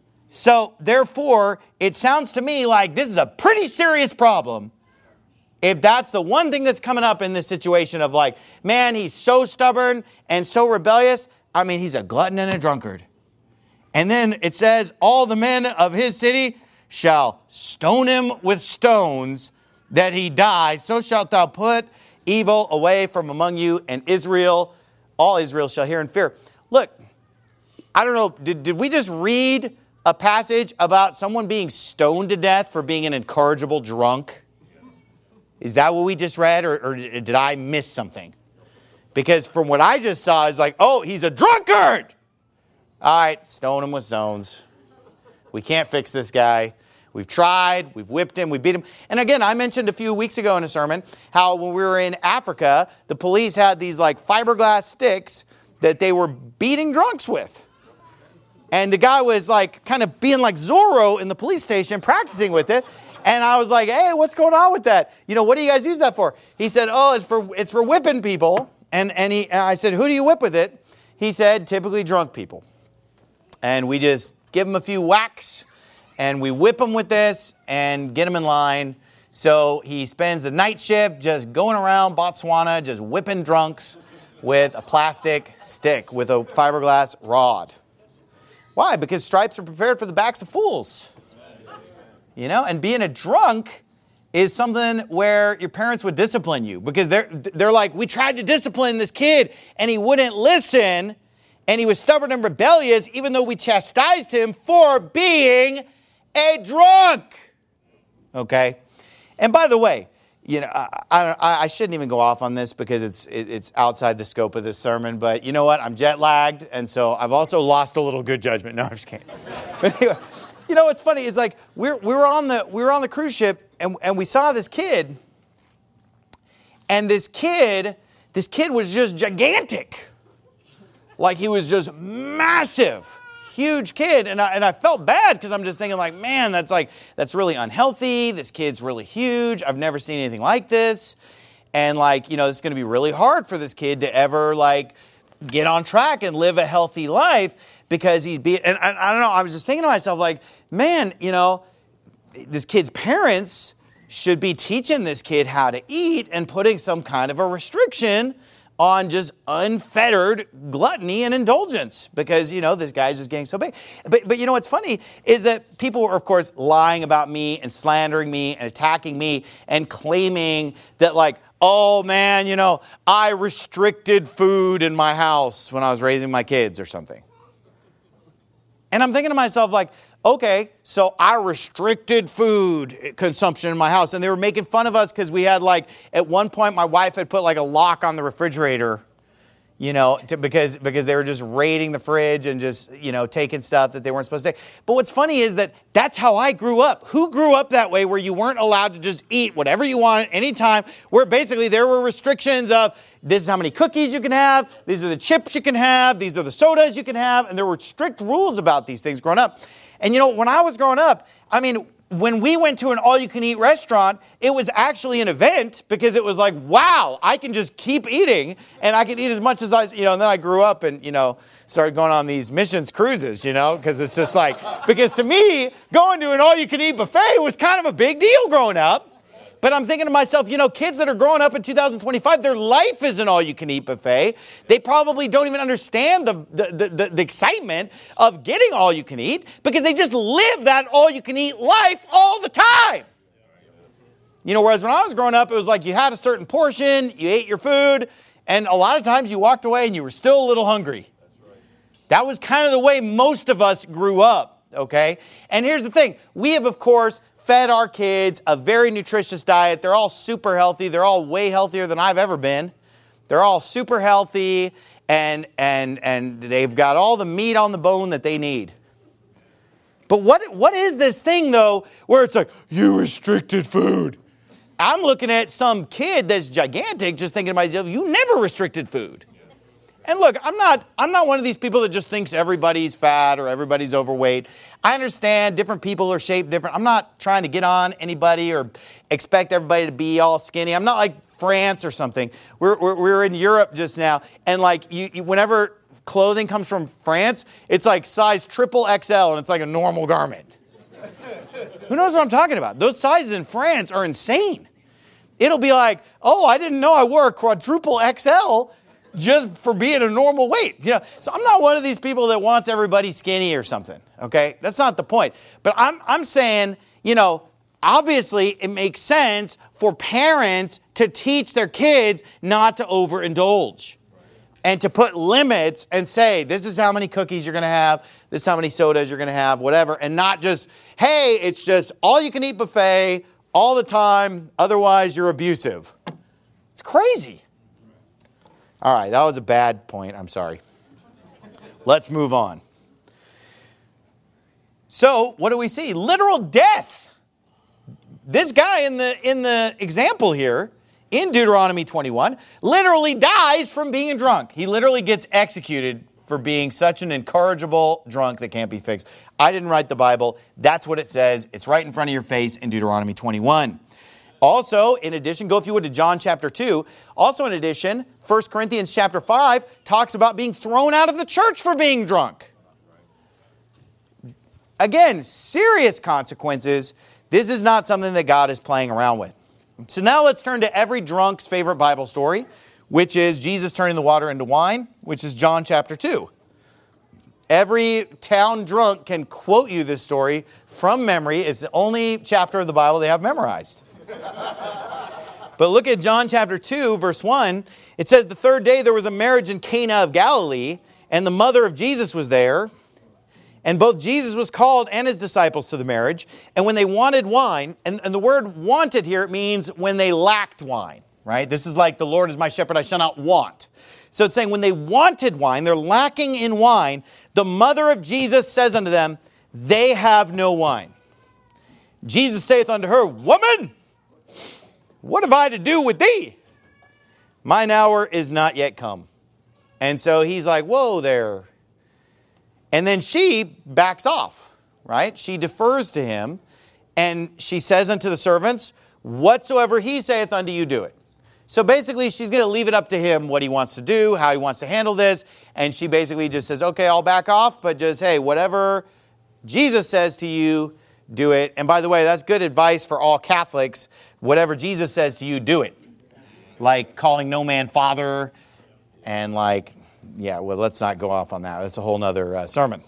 So therefore, it sounds to me like this is a pretty serious problem. If that's the one thing that's coming up in this situation of like, man, he's so stubborn and so rebellious. I mean, he's a glutton and a drunkard. And then it says, all the men of his city shall stone him with stones that he die. So shalt thou put evil away from among you, and Israel, all Israel shall hear and fear. Look, I don't know, did, did we just read a passage about someone being stoned to death for being an incorrigible drunk? Is that what we just read, or, or did I miss something? Because from what I just saw, it's like, oh, he's a drunkard. All right, stone him with stones. We can't fix this guy. We've tried, we've whipped him, we beat him. And again, I mentioned a few weeks ago in a sermon how when we were in Africa, the police had these like fiberglass sticks that they were beating drunks with. And the guy was like kind of being like Zorro in the police station, practicing with it. And I was like, hey, what's going on with that? You know, what do you guys use that for? He said, oh, it's for it's for whipping people. And, and, he, and I said, who do you whip with it? He said, typically drunk people. And we just give them a few whacks, and we whip them with this and get them in line. So he spends the night shift just going around Botswana, just whipping drunks with a plastic stick with a fiberglass rod. Why? Because stripes are prepared for the backs of fools. You know, and being a drunk is something where your parents would discipline you because they're they're like, we tried to discipline this kid and he wouldn't listen. And he was stubborn and rebellious, even though we chastised him for being a drunk. Okay? And by the way, you know, I, I, I shouldn't even go off on this because it's it, it's outside the scope of this sermon. But you know what? I'm jet lagged, and so I've also lost a little good judgment. No, I'm just kidding. But anyway, you know what's funny is like we're we were on the we were on the cruise ship, and and we saw this kid, and this kid this kid was just gigantic. Like he was just massive, huge kid. And I, and I felt bad because I'm just thinking like, man, that's like, that's really unhealthy. This kid's really huge. I've never seen anything like this. And like, you know, it's going to be really hard for this kid to ever like get on track and live a healthy life because he's being, and I, I don't know, I was just thinking to myself like, man, you know, this kid's parents should be teaching this kid how to eat and putting some kind of a restriction on just unfettered gluttony and indulgence because, you know, this guy's just getting so big. But, but you know, what's funny is that people are, of course, lying about me and slandering me and attacking me and claiming that like, oh man, you know, I restricted food in my house when I was raising my kids or something. And I'm thinking to myself like, okay, so I restricted food consumption in my house. And they were making fun of us because we had like, at one point, my wife had put like a lock on the refrigerator, you know, to, because, because they were just raiding the fridge and just, you know, taking stuff that they weren't supposed to take. But what's funny is that that's how I grew up. Who grew up that way where you weren't allowed to just eat whatever you wanted anytime, where basically there were restrictions of this is how many cookies you can have, these are the chips you can have, these are the sodas you can have, and there were strict rules about these things growing up. And you know, when I was growing up, I mean, when we went to an all-you-can-eat restaurant, it was actually an event because it was like, wow, I can just keep eating and I can eat as much as I, you know, and then I grew up and, you know, started going on these missions cruises, you know, because it's just like, because to me, going to an all-you-can-eat buffet was kind of a big deal growing up. But I'm thinking to myself, you know, kids that are growing up in two thousand twenty-five, their life is an all-you-can-eat buffet. They probably don't even understand the, the, the, the excitement of getting all-you-can-eat because they just live that all-you-can-eat life all the time. You know, whereas when I was growing up, it was like you had a certain portion, you ate your food, and a lot of times you walked away and you were still a little hungry. That was kind of the way most of us grew up, okay? And here's the thing. We have, of course, fed our kids a very nutritious diet. They're all super healthy. They're all way healthier than I've ever been. They're all super healthy, and and and they've got all the meat on the bone that they need. But what what is this thing, though, where it's like, you restricted food? I'm looking at some kid that's gigantic, just thinking to myself, you never restricted food. And look, I'm not I'm not one of these people that just thinks everybody's fat or everybody's overweight. I understand different people are shaped different. I'm not trying to get on anybody or expect everybody to be all skinny. I'm not like France or something. We're, we're, we're in Europe just now, and like you, you, whenever clothing comes from France, it's like size triple X L, and it's like a normal garment. Who knows what I'm talking about? Those sizes in France are insane. It'll be like, oh, I didn't know I wore a quadruple X L just for being a normal weight. You know, so I'm not one of these people that wants everybody skinny or something. Okay, that's not the point. But I'm I'm saying, you know, obviously it makes sense for parents to teach their kids not to overindulge and to put limits and say, this is how many cookies you're going to have, this is how many sodas you're going to have, whatever, and not just, hey, it's just all you can eat buffet all the time, otherwise you're abusive. It's crazy. All right, that was a bad point. I'm sorry. Let's move on. So, what do we see? Literal death. This guy in the in the example here, in Deuteronomy twenty-one, literally dies from being drunk. He literally gets executed for being such an incorrigible drunk that can't be fixed. I didn't write the Bible. That's what it says. It's right in front of your face in Deuteronomy twenty-one. Also, in addition, go if you would to John chapter two. Also, in addition, First Corinthians chapter five talks about being thrown out of the church for being drunk. Again, serious consequences. This is not something that God is playing around with. So now let's turn to every drunk's favorite Bible story, which is Jesus turning the water into wine, which is John chapter two. Every town drunk can quote you this story from memory. It's the only chapter of the Bible they have memorized. But look at John chapter two, verse one. It says, the third day there was a marriage in Cana of Galilee, and the mother of Jesus was there. And both Jesus was called and his disciples to the marriage. And when they wanted wine, and, and the word wanted here, it means when they lacked wine, right? This is like the Lord is my shepherd, I shall not want. So it's saying when they wanted wine, they're lacking in wine, the mother of Jesus says unto them, they have no wine. Jesus saith unto her, woman, what have I to do with thee? Mine hour is not yet come. And so he's like, whoa there. And then she backs off, right? She defers to him, and she says unto the servants, whatsoever he saith unto you, do it. So basically, she's going to leave it up to him what he wants to do, how he wants to handle this. And she basically just says, okay, I'll back off, but just, hey, whatever Jesus says to you, do it. And by the way, that's good advice for all Catholics. Whatever Jesus says to you, do it. Like calling no man father and like... Yeah, well, let's not go off on that. That's a whole other uh, sermon.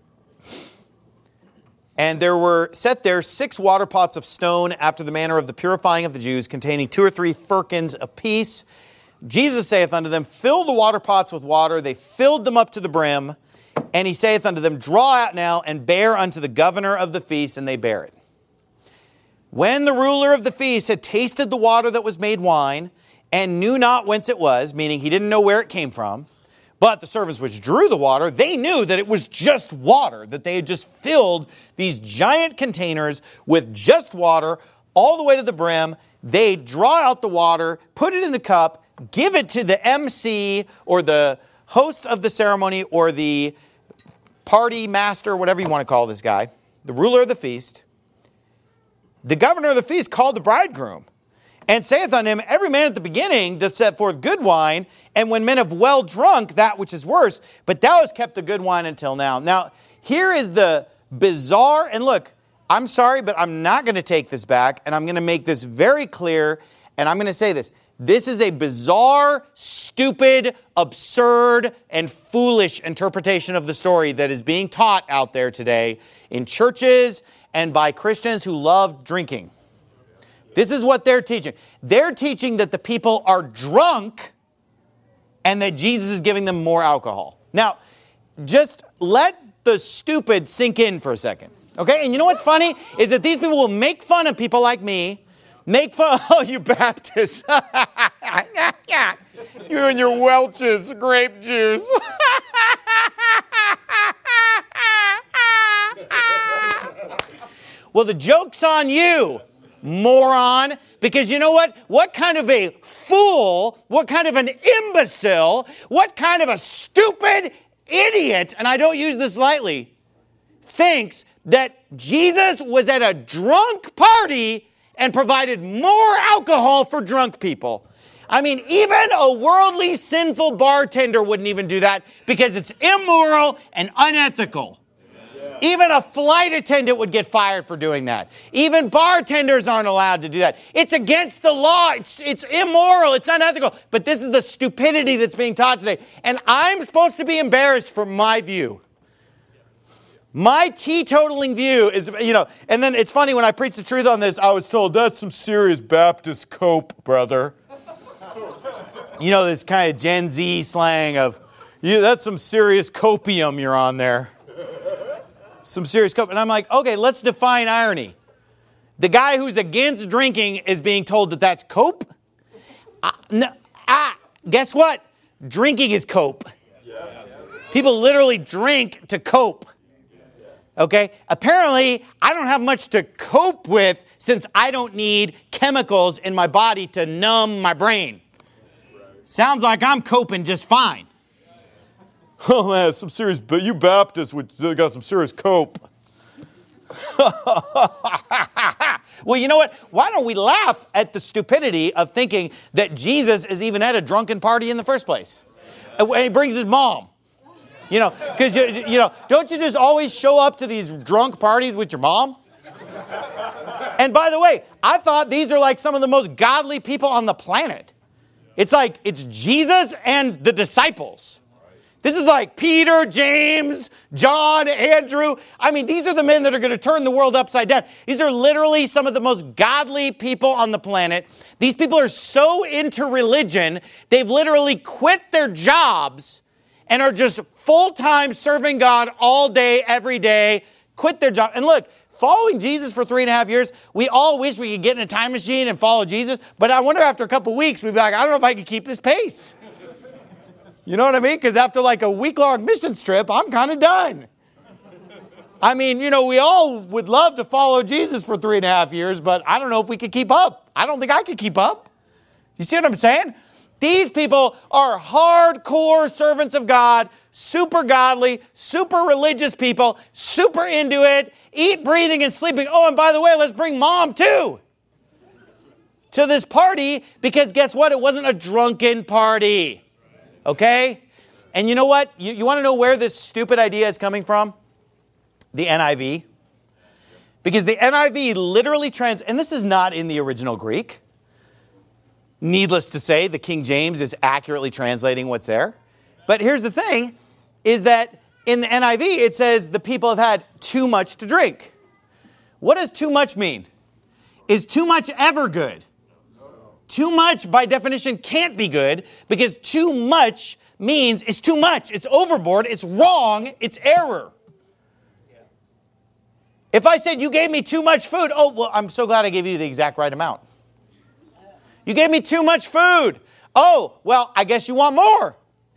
And there were set there six water pots of stone after the manner of the purifying of the Jews, containing two or three firkins apiece. Jesus saith unto them, fill the water pots with water. They filled them up to the brim. And he saith unto them, draw out now and bear unto the governor of the feast. And they bear it. When the ruler of the feast had tasted the water that was made wine, and knew not whence it was, meaning he didn't know where it came from, but the servants which drew the water, they knew that it was just water, that they had just filled these giant containers with just water all the way to the brim. They draw out the water, put it in the cup, give it to the M C or the host of the ceremony or the party master, whatever you want to call this guy, the ruler of the feast. The governor of the feast called the bridegroom and saith unto him, every man at the beginning doth set forth good wine, and when men have well drunk, that which is worse. But thou hast kept the good wine until now. Now, here is the bizarre, and look, I'm sorry, but I'm not going to take this back, and I'm going to make this very clear, and I'm going to say this. This is a bizarre, stupid, absurd, and foolish interpretation of the story that is being taught out there today in churches and by Christians who love drinking. This is what they're teaching. They're teaching that the people are drunk and that Jesus is giving them more alcohol. Now, just let the stupid sink in for a second. Okay, and you know what's funny? Is that these people will make fun of people like me, make fun, oh, you Baptists. You and your Welch's grape juice. Well, the joke's on you, moron, because you know what? What kind of a fool, what kind of an imbecile, what kind of a stupid idiot, and I don't use this lightly, thinks that Jesus was at a drunk party and provided more alcohol for drunk people. I mean, even a worldly, sinful bartender wouldn't even do that because it's immoral and unethical. Even a flight attendant would get fired for doing that. Even bartenders aren't allowed to do that. It's against the law. It's, it's immoral. It's unethical. But this is the stupidity that's being taught today. And I'm supposed to be embarrassed for my view. My teetotaling view is, you know, and then it's funny when I preach the truth on this, I was told, that's some serious Baptist cope, brother. You know, this kind of Gen Z slang of, yeah, that's some serious copium you're on there. Some serious cope. And I'm like, okay, let's define irony. The guy who's against drinking is being told that that's cope? Uh, no, ah, guess what? Drinking is cope. People literally drink to cope. Okay? Apparently, I don't have much to cope with since I don't need chemicals in my body to numb my brain. Sounds like I'm coping just fine. Oh man, some serious, but you Baptists got some serious cope. Well, you know what? Why don't we laugh at the stupidity of thinking that Jesus is even at a drunken party in the first place? And he brings his mom. You know, because, you, you know, don't you just always show up to these drunk parties with your mom? And by the way, I thought these are like some of the most godly people on the planet. It's like, it's Jesus and the disciples. This is like Peter, James, John, Andrew. I mean, these are the men that are going to turn the world upside down. These are literally some of the most godly people on the planet. These people are so into religion, they've literally quit their jobs and are just full-time serving God all day, every day, quit their job. And look, following Jesus for three and a half years, we all wish we could get in a time machine and follow Jesus, but I wonder after a couple weeks, we'd be like, I don't know if I can keep this pace. You know what I mean? Because after like a week-long mission trip, I'm kind of done. I mean, you know, we all would love to follow Jesus for three and a half years, but I don't know if we could keep up. I don't think I could keep up. You see what I'm saying? These people are hardcore servants of God, super godly, super religious people, super into it, eat, breathing, and sleeping. Oh, and by the way, let's bring mom too to this party because guess what? It wasn't a drunken party. Okay? And you know what? You, you want to know where this stupid idea is coming from? The N I V. Because the N I V literally trans... And this is not in the original Greek. Needless to say, the King James is accurately translating what's there. But here's the thing, is that in the N I V, it says the people have had too much to drink. What does too much mean? Is too much ever good? Too much, by definition, can't be good because too much means it's too much. It's overboard. It's wrong. It's error. If I said you gave me too much food, oh, well, I'm so glad I gave you the exact right amount. You gave me too much food. Oh, well, I guess you want more.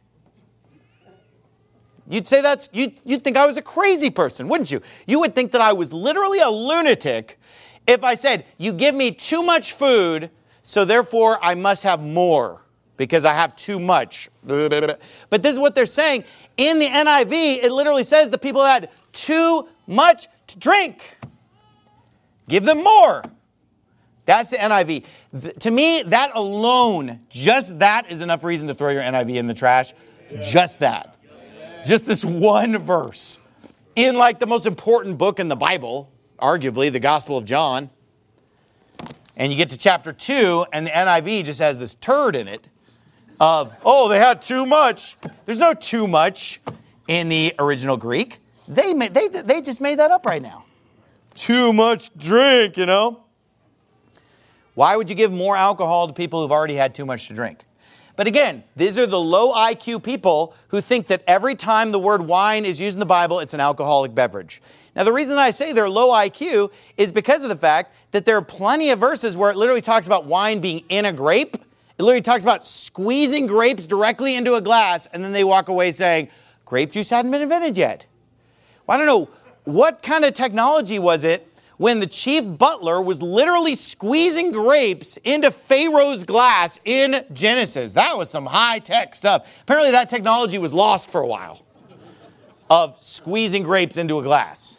You'd say that's, you'd, you'd think I was a crazy person, wouldn't you? You would think that I was literally a lunatic if I said, you give me too much food, so therefore I must have more because I have too much. But this is what they're saying. In the N I V, it literally says the people had too much to drink. Give them more. That's the N I V. Th- to me, that alone, just that is enough reason to throw your N I V in the trash. Just that. Just this one verse. In like the most important book in the Bible, arguably the Gospel of John. And you get to chapter two, and the N I V just has this turd in it of, oh, they had too much. There's no too much in the original Greek. They made, they, they just made that up right now. Too much drink, you know. Why would you give more alcohol to people who've already had too much to drink? But again, these are the low I Q people who think that every time the word wine is used in the Bible, it's an alcoholic beverage. Now, the reason I say they're low I Q is because of the fact that there are plenty of verses where it literally talks about wine being in a grape. It literally talks about squeezing grapes directly into a glass, and then they walk away saying, grape juice hadn't been invented yet. Well, I don't know, what kind of technology was it when the chief butler was literally squeezing grapes into Pharaoh's glass in Genesis? That was some high-tech stuff. Apparently that technology was lost for a while, of squeezing grapes into a glass.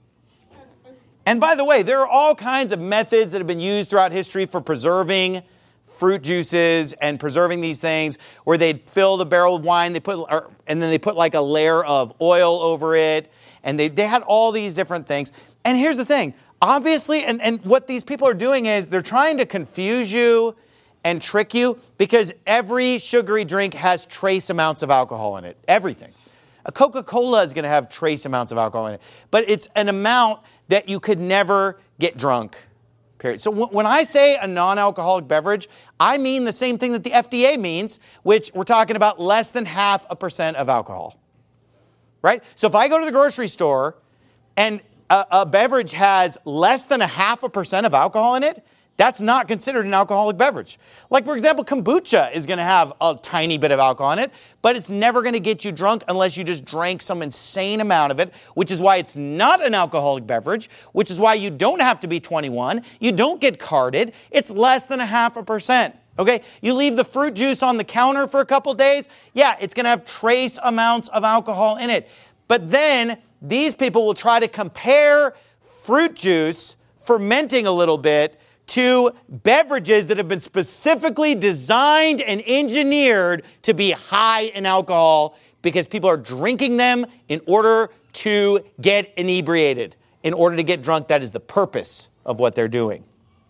And by the way, there are all kinds of methods that have been used throughout history for preserving fruit juices and preserving these things, where they'd fill the barrel with wine, they put, or, and then they put like a layer of oil over it, and they, they had all these different things. And here's the thing, obviously, and, and what these people are doing is they're trying to confuse you and trick you, because every sugary drink has trace amounts of alcohol in it, everything. A Coca-Cola is going to have trace amounts of alcohol in it, but it's an amount that you could never get drunk, period. So w- when I say a non-alcoholic beverage, I mean the same thing that the F D A means, which we're talking about less than half a percent of alcohol, right? So if I go to the grocery store and a, a beverage has less than a half a percent of alcohol in it, that's not considered an alcoholic beverage. Like, for example, kombucha is going to have a tiny bit of alcohol in it, but it's never going to get you drunk unless you just drank some insane amount of it, which is why it's not an alcoholic beverage, which is why you don't have to be twenty-one. You don't get carded. It's less than a half a percent. Okay? You leave the fruit juice on the counter for a couple days, yeah, it's going to have trace amounts of alcohol in it. But then these people will try to compare fruit juice fermenting a little bit to beverages that have been specifically designed and engineered to be high in alcohol, because people are drinking them in order to get inebriated, in order to get drunk. That is the purpose of what they're doing.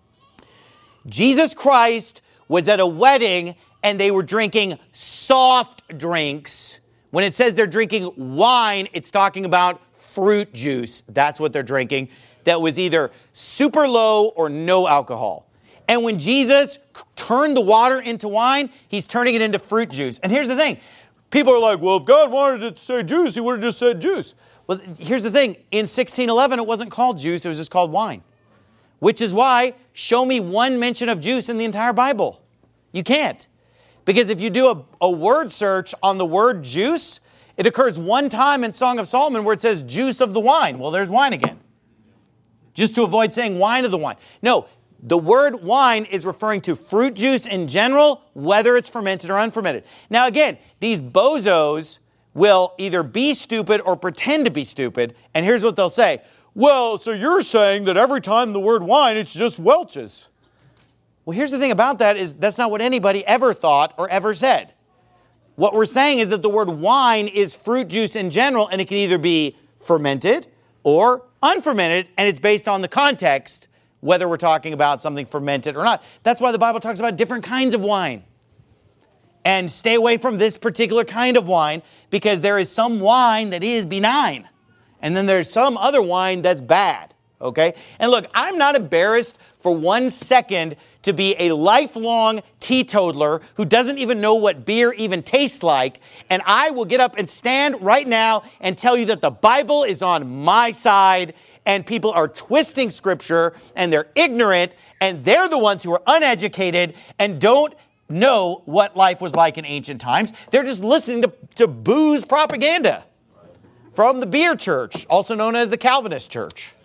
Jesus Christ was at a wedding and they were drinking soft drinks. When it says they're drinking wine, it's talking about fruit juice. That's what they're drinking. That was either super low or no alcohol. And when Jesus turned the water into wine, he's turning it into fruit juice. And here's the thing. People are like, well, if God wanted it to say juice, he would have just said juice. Well, here's the thing. In sixteen eleven, it wasn't called juice. It was just called wine. Which is why, show me one mention of juice in the entire Bible. You can't. Because if you do a, a word search on the word juice, it occurs one time in Song of Solomon where it says juice of the wine. Well, there's wine again. Just to avoid saying wine of the wine. No, the word wine is referring to fruit juice in general, whether it's fermented or unfermented. Now again, these bozos will either be stupid or pretend to be stupid, and here's what they'll say. Well, so you're saying that every time the word wine, it's just Welch's. Well, here's the thing about that is that's not what anybody ever thought or ever said. What we're saying is that the word wine is fruit juice in general, and it can either be fermented or unfermented, and it's based on the context, whether we're talking about something fermented or not. That's why the Bible talks about different kinds of wine. And stay away from this particular kind of wine, because there is some wine that is benign, and then there's some other wine that's bad, okay? And look, I'm not embarrassed for one second to be a lifelong teetotaler who doesn't even know what beer even tastes like, and I will get up and stand right now and tell you that the Bible is on my side, and people are twisting Scripture, and they're ignorant, and they're the ones who are uneducated and don't know what life was like in ancient times. They're just listening to, to booze propaganda from the beer church, also known as the Calvinist church.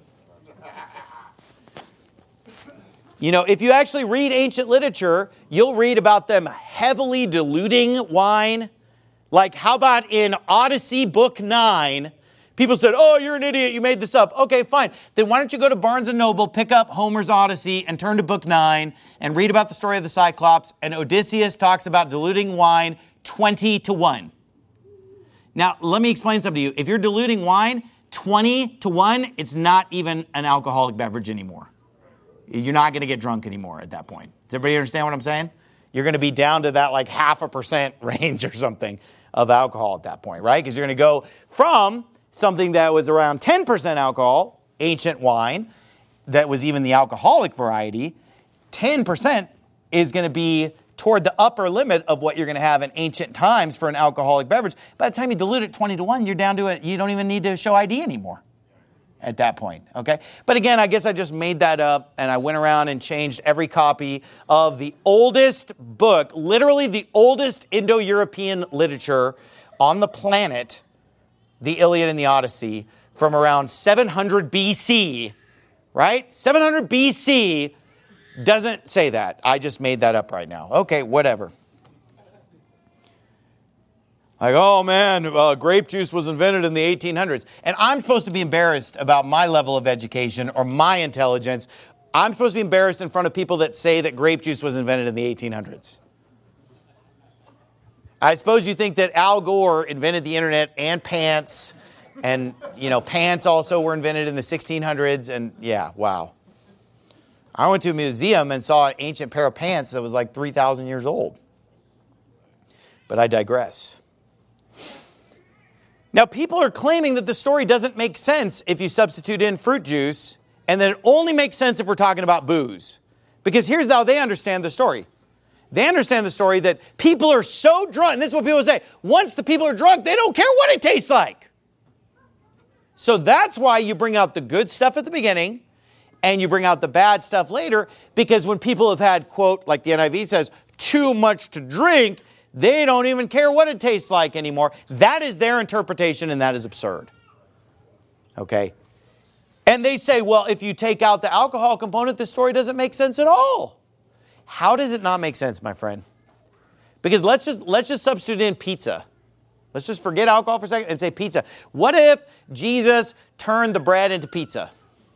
You know, if you actually read ancient literature, you'll read about them heavily diluting wine. Like, how about in Odyssey Book nine, people said, oh, you're an idiot, you made this up. Okay, fine. Then why don't you go to Barnes and Noble, pick up Homer's Odyssey, and turn to Book nine, and read about the story of the Cyclops, and Odysseus talks about diluting wine twenty to one. Now, let me explain something to you. If you're diluting wine twenty to one, it's not even an alcoholic beverage anymore. You're not going to get drunk anymore at that point. Does everybody understand what I'm saying? You're going to be down to that like half a percent range or something of alcohol at that point, right? Because you're going to go from something that was around ten percent alcohol, ancient wine, that was even the alcoholic variety, ten percent is going to be toward the upper limit of what you're going to have in ancient times for an alcoholic beverage. By the time you dilute it twenty to one, you're down to it. You don't even need to show I D anymore at that point, okay? But again, I guess I just made that up, and I went around and changed every copy of the oldest book, literally the oldest Indo-European literature on the planet, the Iliad and the Odyssey, from around seven hundred B C, right? seven hundred B C doesn't say that. I just made that up right now. Okay, whatever. Like, oh man, uh, grape juice was invented in the eighteen hundreds. And I'm supposed to be embarrassed about my level of education or my intelligence. I'm supposed to be embarrassed in front of people that say that grape juice was invented in the eighteen hundreds. I suppose you think that Al Gore invented the internet and pants. And, you know, pants also were invented in the sixteen hundreds. And yeah, wow. I went to a museum and saw an ancient pair of pants that was like three thousand years old. But I digress. Now, people are claiming that the story doesn't make sense if you substitute in fruit juice, and that it only makes sense if we're talking about booze. Because here's how they understand the story. They understand the story that people are so drunk, and this is what people say, once the people are drunk, they don't care what it tastes like. So that's why you bring out the good stuff at the beginning, and you bring out the bad stuff later, because when people have had, quote, like the N I V says, too much to drink, they don't even care what it tastes like anymore. That is their interpretation, and that is absurd. Okay? And they say, well, if you take out the alcohol component, the story doesn't make sense at all. How does it not make sense, my friend? Because let's just let's just substitute in pizza. Let's just forget alcohol for a second and say pizza. What if Jesus turned the bread into pizza?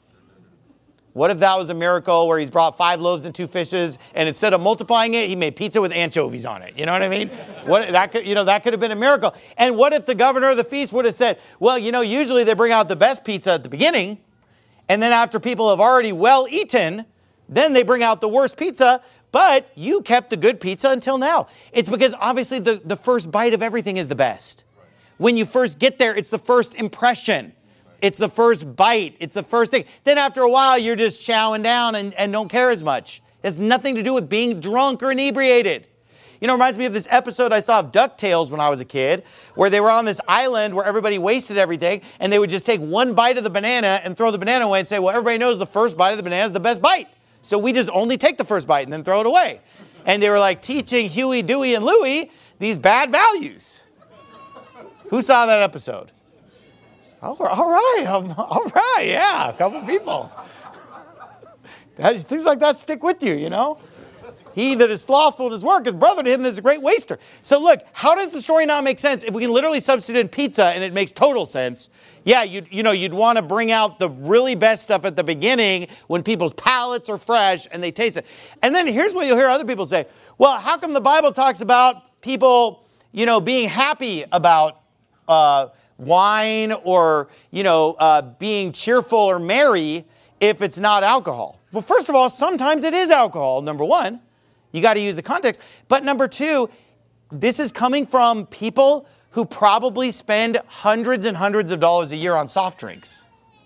What if that was a miracle where he's brought five loaves and two fishes, and instead of multiplying it, he made pizza with anchovies on it? You know what I mean? What, that could, you know, that could have been a miracle. And what if the governor of the feast would have said, well, you know, usually they bring out the best pizza at the beginning, and then after people have already well eaten, then they bring out the worst pizza, but you kept the good pizza until now. It's because obviously the, the first bite of everything is the best. When you first get there, it's the first impression. It's the first bite. It's the first thing. Then after a while, you're just chowing down and, and don't care as much. It has nothing to do with being drunk or inebriated. You know, it reminds me of this episode I saw of DuckTales when I was a kid, where they were on this island where everybody wasted everything, and they would just take one bite of the banana and throw the banana away and say, well, everybody knows the first bite of the banana is the best bite. So we just only take the first bite and then throw it away. And they were like teaching Huey, Dewey, and Louie these bad values. Who saw that episode? All right, all right, yeah, a couple people. Things like that stick with you, you know. He that is slothful in his work is brother to him that is a great waster. So look, how does the story not make sense if we can literally substitute in pizza and it makes total sense? Yeah, you'd, you know, you'd want to bring out the really best stuff at the beginning when people's palates are fresh and they taste it. And then here's what you'll hear other people say. Well, how come the Bible talks about people, you know, being happy about uh, wine or, you know, uh, being cheerful or merry if it's not alcohol? Well, first of all, sometimes it is alcohol, number one. You got to use the context. But number two, this is coming from people who probably spend hundreds and hundreds of dollars a year on soft drinks.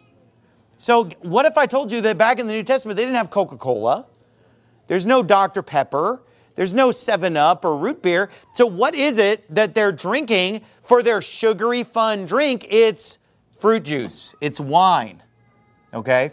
So what if I told you that back in the New Testament, they didn't have Coca-Cola. There's no Doctor Pepper. There's no seven up or root beer. So what is it that they're drinking for their sugary, fun drink? It's fruit juice. It's wine. Okay?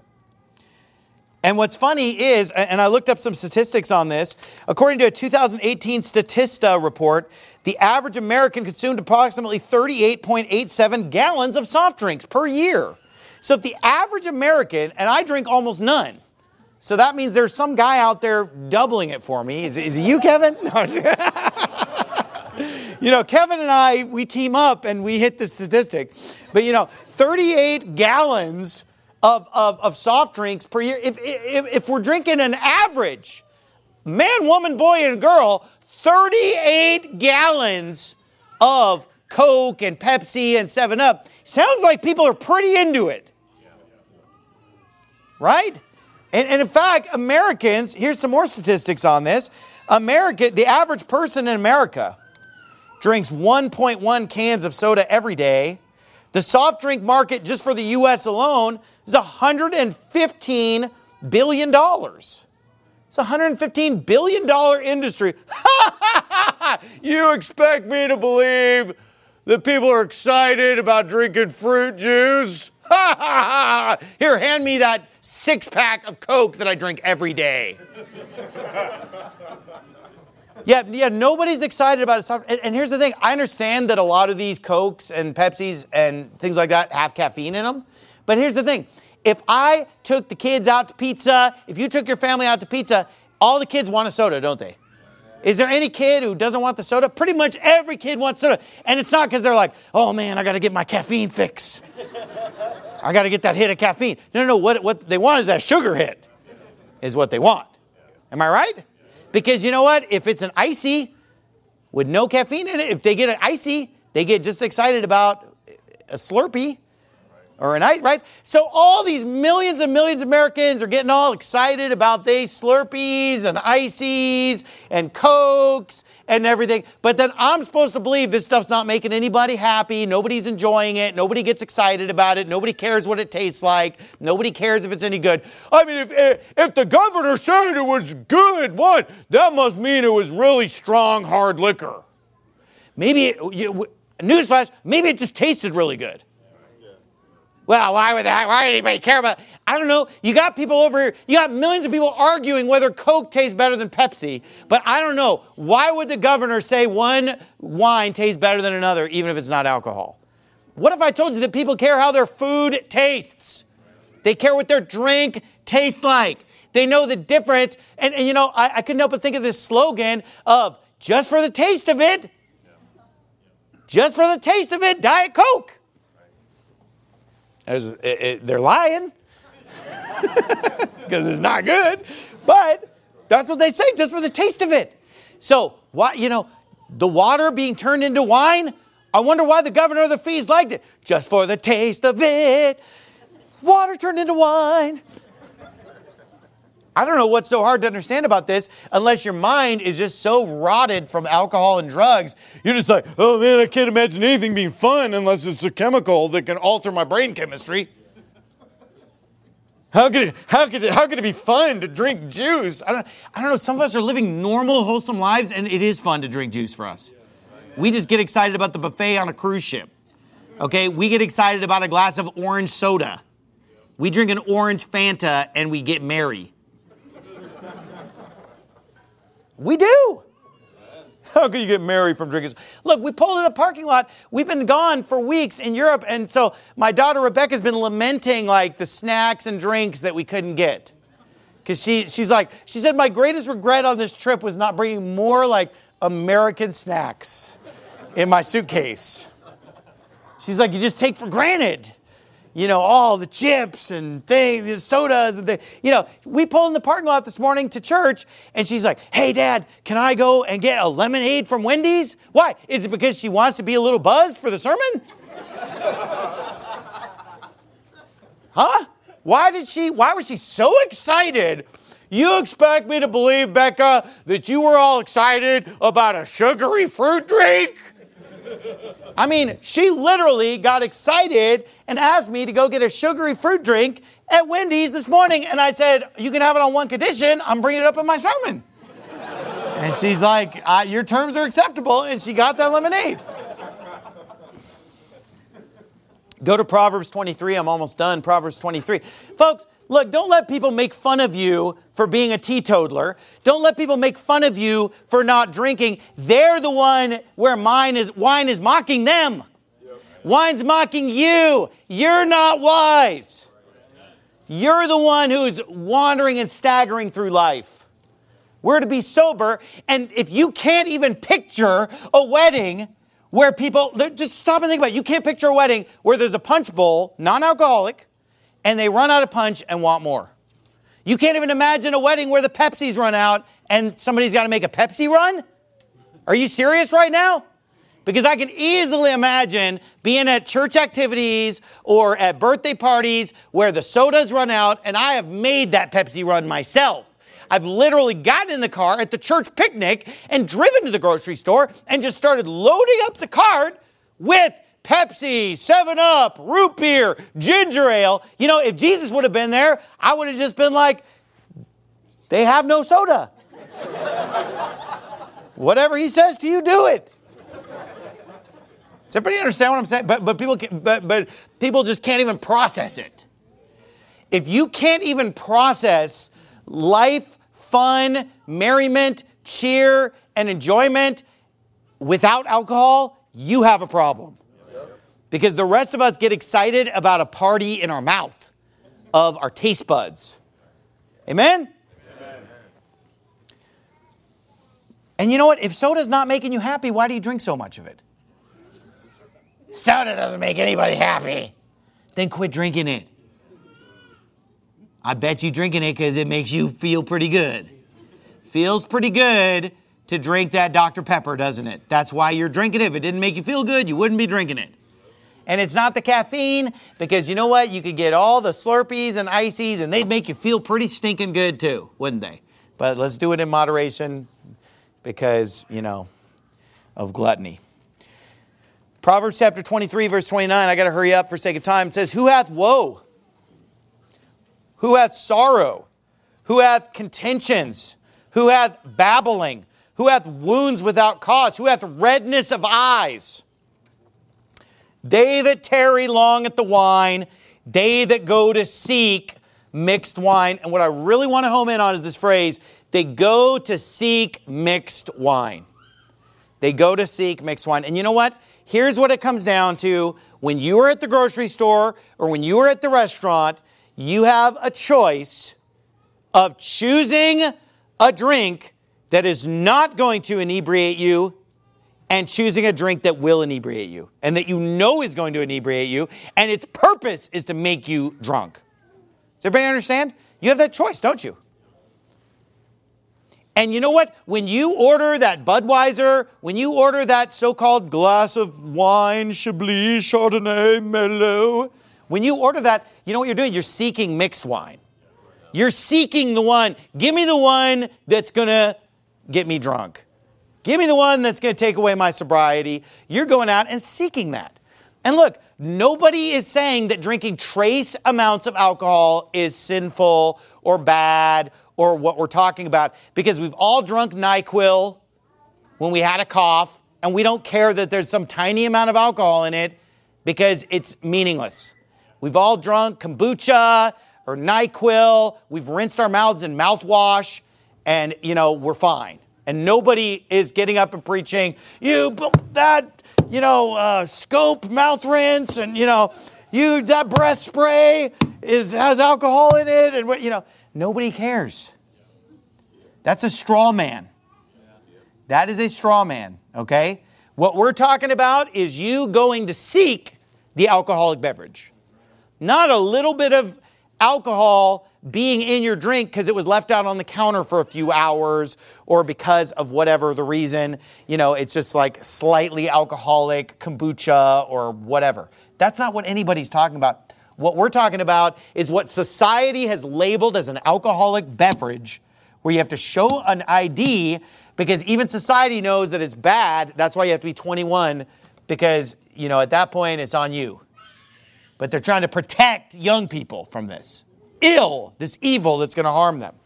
And what's funny is, and I looked up some statistics on this, according to a two thousand eighteen Statista report, the average American consumed approximately thirty-eight point eight seven gallons of soft drinks per year. So if the average American, and I drink almost none, so that means there's some guy out there doubling it for me. Is, is it you, Kevin? No. You know, Kevin and I, we team up and we hit the statistic. But, you know, thirty-eight gallons Of, of, of soft drinks per year. If, if, if we're drinking an average, man, woman, boy, and girl, thirty-eight gallons of Coke and Pepsi and seven up, sounds like people are pretty into it. Right? And, and in fact, Americans, here's some more statistics on this. America, the average person in America drinks one point one cans of soda every day. The soft drink market just for the U S alone is one hundred fifteen billion dollars. It's a one hundred fifteen billion dollars industry. You expect me to believe that people are excited about drinking fruit juice? Here, hand me that six-pack of Coke that I drink every day. Yeah, yeah, nobody's excited about it. And, and here's the thing. I understand that a lot of these Cokes and Pepsis and things like that have caffeine in them. But here's the thing. If I took the kids out to pizza, if you took your family out to pizza, all the kids want a soda, don't they? Is there any kid who doesn't want the soda? Pretty much every kid wants soda. And it's not because they're like, oh, man, I got to get my caffeine fix. I got to get that hit of caffeine. No, no, no. What, what they want is that sugar hit is what they want. Am I right? Because you know what? If it's an icy with no caffeine in it, if they get an icy, they get just excited about a Slurpee or an ice, right? So all these millions and millions of Americans are getting all excited about these Slurpees and ices and Cokes and everything. But then I'm supposed to believe this stuff's not making anybody happy. Nobody's enjoying it. Nobody gets excited about it. Nobody cares what it tastes like. Nobody cares if it's any good. I mean, if if the governor said it was good, what? That must mean it was really strong, hard liquor. Maybe, it, you, newsflash, maybe it just tasted really good. Well, why would that? Why would anybody care about it? I don't know. You got people over here. You got millions of people arguing whether Coke tastes better than Pepsi. But I don't know. Why would the governor say one wine tastes better than another, even if it's not alcohol? What if I told you that people care how their food tastes? They care what their drink tastes like. They know the difference. And, and you know, I, I couldn't help but think of this slogan of just for the taste of it, just for the taste of it, Diet Coke. It, it, they're lying because it's not good, but that's what they say, just for the taste of it. So, why, you know, the water being turned into wine, I wonder why the governor of the fees liked it. Just for the taste of it, water turned into wine. I don't know what's so hard to understand about this unless your mind is just so rotted from alcohol and drugs. You're just like, oh man, I can't imagine anything being fun unless it's a chemical that can alter my brain chemistry. How could it, how could it, how could it be fun to drink juice? I don't, I don't know. Some of us are living normal, wholesome lives, and it is fun to drink juice for us. We just get excited about the buffet on a cruise ship. Okay, we get excited about a glass of orange soda. We drink an orange Fanta and we get merry. We do. How can you get married from drinking? Look, we pulled in a parking lot. We've been gone for weeks in Europe. And so my daughter Rebecca's been lamenting like the snacks and drinks that we couldn't get. Because she, she's like, she said, my greatest regret on this trip was not bringing more like American snacks in my suitcase. She's like, you just take for granted, you know, all the chips and things, the sodas and things. You know, we pulled in the parking lot this morning to church, and she's like, hey, Dad, can I go and get a lemonade from Wendy's? Why? Is it because she wants to be a little buzzed for the sermon? Huh? Why did she, why was she so excited? You expect me to believe, Becca, that you were all excited about a sugary fruit drink? I mean, she literally got excited and asked me to go get a sugary fruit drink at Wendy's this morning. And I said, you can have it on one condition. I'm bringing it up in my sermon. And she's like, uh, your terms are acceptable. And she got that lemonade. Go to Proverbs twenty-three. I'm almost done. Proverbs twenty-three. Folks, look, don't let people make fun of you for being a teetotaler. Don't let people make fun of you for not drinking. They're the one where mine is, wine is mocking them. Yep. Wine's mocking you. You're not wise. You're the one who's wandering and staggering through life. We're to be sober. And if you can't even picture a wedding where people, just stop and think about it. You can't picture a wedding where there's a punch bowl, non-alcoholic, and they run out of punch and want more. You can't even imagine a wedding where the Pepsis run out and somebody's got to make a Pepsi run? Are you serious right now? Because I can easily imagine being at church activities or at birthday parties where the sodas run out, and I have made that Pepsi run myself. I've literally gotten in the car at the church picnic and driven to the grocery store and just started loading up the cart with Pepsi, seven up, root beer, ginger ale. You know, if Jesus would have been there, I would have just been like, They have no soda. Whatever he says to you, do it. Does everybody understand what I'm saying? But but people can, but but people just can't even process it. If you can't even process life, fun, merriment, cheer, and enjoyment without alcohol, you have a problem. Because the rest of us get excited about a party in our mouth of our taste buds. Amen? Amen? And you know what? If soda's not making you happy, why do you drink so much of it? Soda doesn't make anybody happy. Then quit drinking it. I bet you drinking it because it makes you feel pretty good. Feels pretty good to drink that Doctor Pepper, doesn't it? That's why you're drinking it. If it didn't make you feel good, you wouldn't be drinking it. And it's not the caffeine, because you know what? You could get all the Slurpees and Ices, and they'd make you feel pretty stinking good too, wouldn't they? But let's do it in moderation because, you know, of gluttony. Proverbs chapter twenty-three, verse twenty-nine, I got to hurry up for sake of time. It says, who hath woe? Who hath sorrow? Who hath contentions? Who hath babbling? Who hath wounds without cause? Who hath redness of eyes? They that tarry long at the wine, they that go to seek mixed wine. And what I really want to home in on is this phrase, they go to seek mixed wine. They go to seek mixed wine. And you know what? Here's what it comes down to. When you are at the grocery store or when you are at the restaurant, you have a choice of choosing a drink that is not going to inebriate you and choosing a drink that will inebriate you and that you know is going to inebriate you, and its purpose is to make you drunk. Does everybody understand? You have that choice, don't you? And you know what? When you order that Budweiser, when you order that so-called glass of wine, Chablis, Chardonnay, Merlot, when you order that, you know what you're doing? You're seeking mixed wine. You're seeking the one. Give me the one that's going to get me drunk. Give me the one that's going to take away my sobriety. You're going out and seeking that. And look, nobody is saying that drinking trace amounts of alcohol is sinful or bad or what we're talking about, because we've all drunk NyQuil when we had a cough, and we don't care that there's some tiny amount of alcohol in it because it's meaningless. We've all drunk kombucha or NyQuil. We've rinsed our mouths in mouthwash, and, you know, we're fine. And nobody is getting up and preaching, you, that, you know, uh, Scope mouth rinse, and, you know, you, that breath spray is has alcohol in it, and, you know, nobody cares. That's a straw man. That is a straw man, okay? What we're talking about is you going to seek the alcoholic beverage. Not a little bit of alcohol being in your drink because it was left out on the counter for a few hours or because of whatever the reason. You know, it's just like slightly alcoholic kombucha or whatever. That's not what anybody's talking about. What we're talking about is what society has labeled as an alcoholic beverage, where you have to show an I D because even society knows that it's bad. That's why you have to be twenty-one, because, you know, at that point it's on you. But they're trying to protect young people from this ill, this evil that's going to harm them.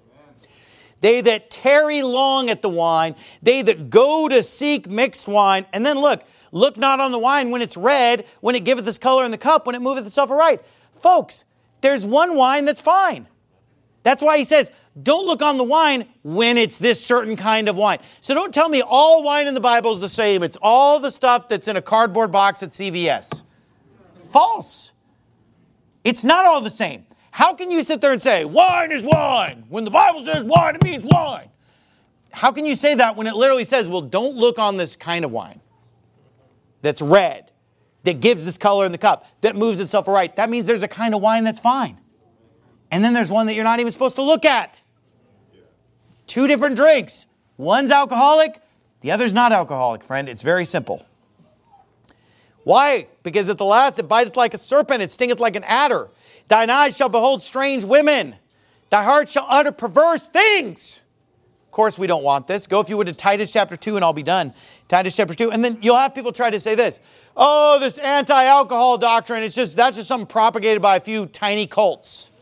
They that tarry long at the wine, they that go to seek mixed wine. And then look, look not on the wine when it's red, when it giveth this color in the cup, when it moveth itself aright. Folks, there's one wine that's fine. That's why he says, don't look on the wine when it's this certain kind of wine. So don't tell me all wine in the Bible is the same. It's all the stuff that's in a cardboard box at C V S. False. It's not all the same. How can you sit there and say, wine is wine? When the Bible says wine, it means wine. How can you say that when it literally says, well, don't look on this kind of wine that's red, that gives this color in the cup, that moves itself aright? That means there's a kind of wine that's fine. And then there's one that you're not even supposed to look at. Two different drinks. One's alcoholic, the other's not alcoholic, friend. It's very simple. Why? Because at the last it biteth like a serpent, it stingeth like an adder. Thine eyes shall behold strange women. Thy heart shall utter perverse things. Of course, we don't want this. Go, if you would, to Titus chapter two, and I'll be done. Titus chapter two. And then you'll have people try to say this. Oh, this anti-alcohol doctrine, it's just that's just something propagated by a few tiny cults.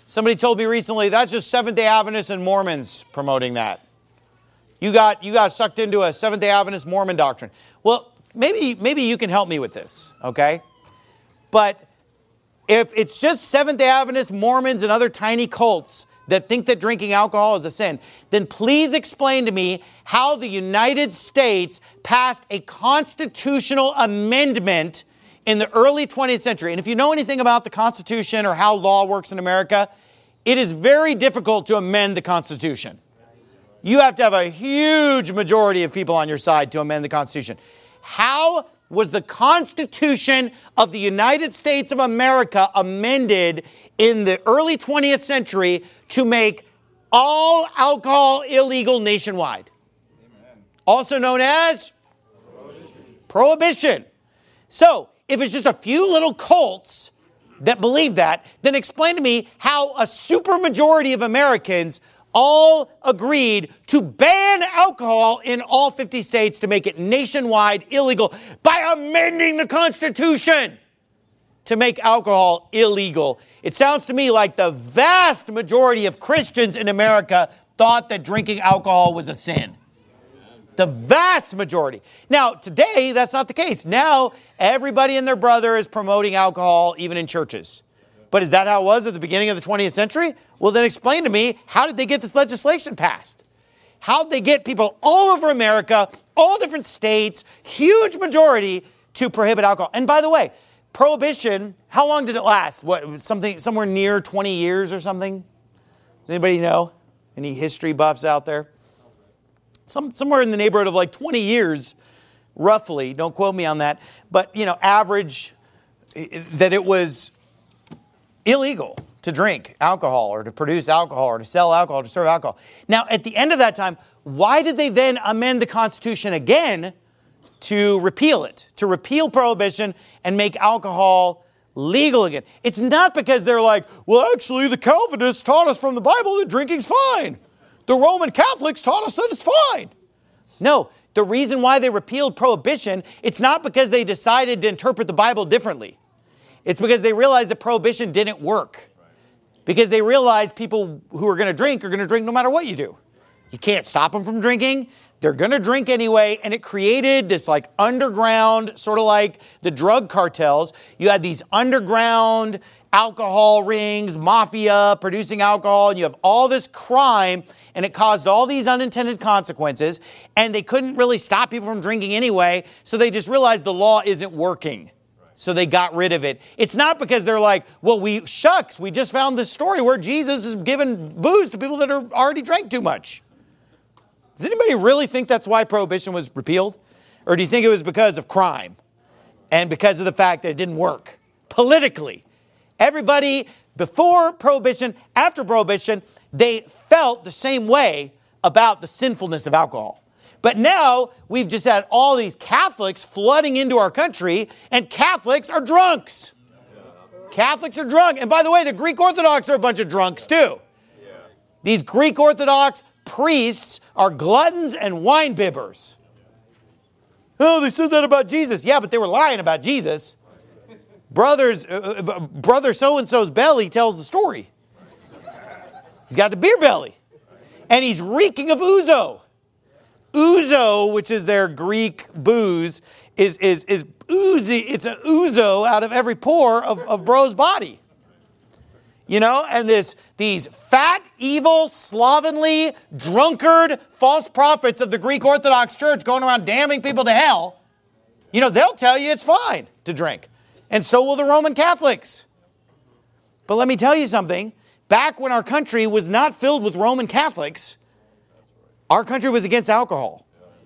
Somebody told me recently, that's just Seventh-day Adventists and Mormons promoting that. You got, you got sucked into a Seventh-day Adventist Mormon doctrine. Well, maybe, maybe you can help me with this, okay? But if it's just Seventh-day Adventists, Mormons, and other tiny cults that think that drinking alcohol is a sin, then please explain to me how the United States passed a constitutional amendment in the early twentieth century. And if you know anything about the Constitution or how law works in America, it is very difficult to amend the Constitution. You have to have a huge majority of people on your side to amend the Constitution. How was the Constitution of the United States of America amended in the early twentieth century to make all alcohol illegal nationwide? Amen. Also known as Prohibition. Prohibition. So, if it's just a few little cults that believe that, then explain to me how a supermajority of Americans all agreed to ban alcohol in all fifty states to make it nationwide illegal by amending the Constitution to make alcohol illegal. It sounds to me like the vast majority of Christians in America thought that drinking alcohol was a sin. The vast majority. Now, today, that's not the case. Now, everybody and their brother is promoting alcohol, even in churches. But is that how it was at the beginning of the twentieth century? Well, then explain to me, how did they get this legislation passed? How did they get people all over America, all different states, huge majority, to prohibit alcohol? And by the way, Prohibition, how long did it last? What, something somewhere near twenty years or something? Does anybody know? Any history buffs out there? Some, somewhere in the neighborhood of like twenty years, roughly. Don't quote me on that. But, you know, average that it was illegal to drink alcohol or to produce alcohol or to sell alcohol, to serve alcohol. Now, at the end of that time, why did they then amend the Constitution again to repeal it, to repeal prohibition and make alcohol legal again? It's not because they're like, well, actually, the Calvinists taught us from the Bible that drinking's fine. The Roman Catholics taught us that it's fine. No, the reason why they repealed prohibition, it's not because they decided to interpret the Bible differently. It's because they realized that prohibition didn't work. Because they realized people who are going to drink are going to drink no matter what you do. You can't stop them from drinking. They're going to drink anyway. And it created this like underground, sort of like the drug cartels. You had these underground alcohol rings, mafia producing alcohol, and you have all this crime, and it caused all these unintended consequences, and they couldn't really stop people from drinking anyway, so they just realized the law isn't working. So they got rid of it. It's not because they're like, well, we shucks, we just found this story where Jesus is giving booze to people that are already drank too much. Does anybody really think that's why prohibition was repealed? Or do you think it was because of crime and because of the fact that it didn't work politically? Everybody before prohibition, after prohibition, they felt the same way about the sinfulness of alcohol. But now we've just had all these Catholics flooding into our country, and Catholics are drunks. Catholics are drunk. And by the way, the Greek Orthodox are a bunch of drunks too. These Greek Orthodox priests are gluttons and wine bibbers. Oh, they said that about Jesus. Yeah, but they were lying about Jesus. Brothers, uh, brother so-and-so's belly tells the story. He's got the beer belly. And he's reeking of ouzo. Ouzo, which is their Greek booze, is, is, is oozy. It's an ouzo out of every pore of, of bro's body. You know, and this these fat, evil, slovenly, drunkard, false prophets of the Greek Orthodox Church going around damning people to hell, you know, they'll tell you it's fine to drink. And so will the Roman Catholics. But let me tell you something. Back when our country was not filled with Roman Catholics, our country was against alcohol.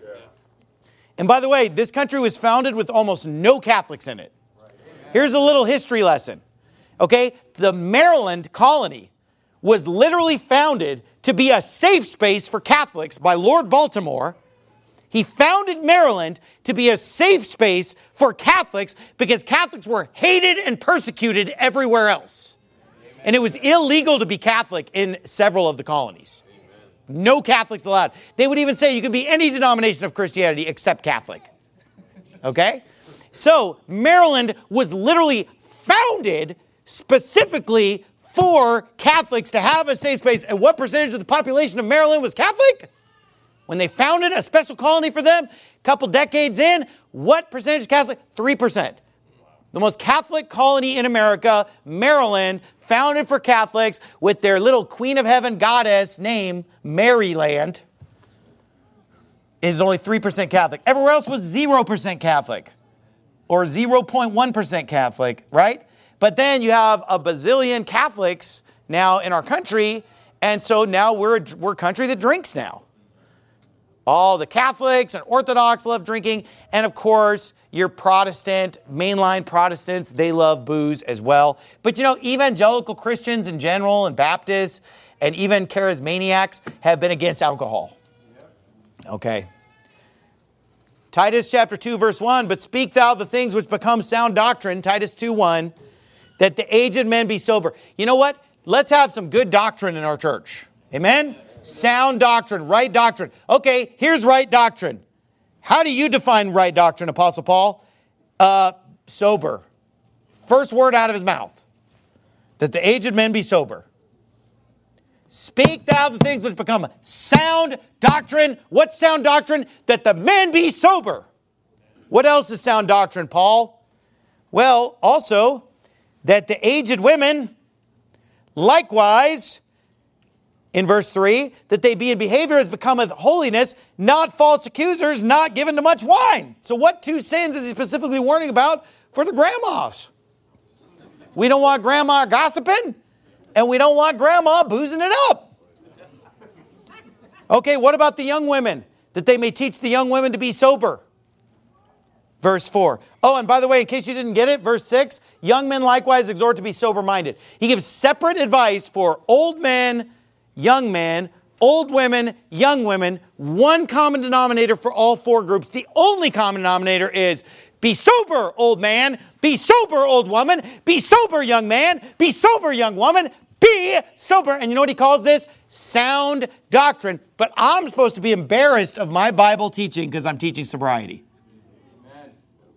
And by the way, this country was founded with almost no Catholics in it. Here's a little history lesson. Okay, the Maryland colony was literally founded to be a safe space for Catholics by Lord Baltimore. He founded Maryland to be a safe space for Catholics because Catholics were hated and persecuted everywhere else. And it was illegal to be Catholic in several of the colonies. No Catholics allowed. They would even say you can be any denomination of Christianity except Catholic. Okay? So Maryland was literally founded specifically for Catholics to have a safe space. And what percentage of the population of Maryland was Catholic? When they founded a special colony for them, a couple decades in, what percentage of Catholic? three percent. The most Catholic colony in America, Maryland, founded for Catholics with their little Queen of Heaven goddess name, Maryland, is only three percent Catholic. Everywhere else was zero percent Catholic or zero point one percent Catholic, right? But then you have a bazillion Catholics now in our country, and so now we're a, we're a country that drinks now. All the Catholics and Orthodox love drinking, and of course, your Protestant, mainline Protestants, they love booze as well. But you know, evangelical Christians in general and Baptists and even charismaniacs have been against alcohol. Okay. Titus chapter two, verse one, but speak thou the things which become sound doctrine, Titus two one, that the aged men be sober. You know what? Let's have some good doctrine in our church. Amen? Sound doctrine, right doctrine. Okay, here's right doctrine. How do you define right doctrine, Apostle Paul? Uh, sober. First word out of his mouth. That the aged men be sober. Speak thou the things which become sound doctrine. What's sound doctrine? That the men be sober. What else is sound doctrine, Paul? Well, also, that the aged women, likewise, in verse three, that they be in behavior as becometh holiness, not false accusers, not given to much wine. So what two sins is he specifically warning about for the grandmas? We don't want grandma gossiping, and we don't want grandma boozing it up. Okay, what about the young women? That they may teach the young women to be sober. Verse four. Oh, and by the way, in case you didn't get it, verse six, young men likewise exhort to be sober-minded. He gives separate advice for old men, young men, old women, young women, one common denominator for all four groups. The only common denominator is be sober, old man, be sober, old woman, be sober, young man, be sober, young woman, be sober. And you know what he calls this? Sound doctrine. But I'm supposed to be embarrassed of my Bible teaching because I'm teaching sobriety. Amen.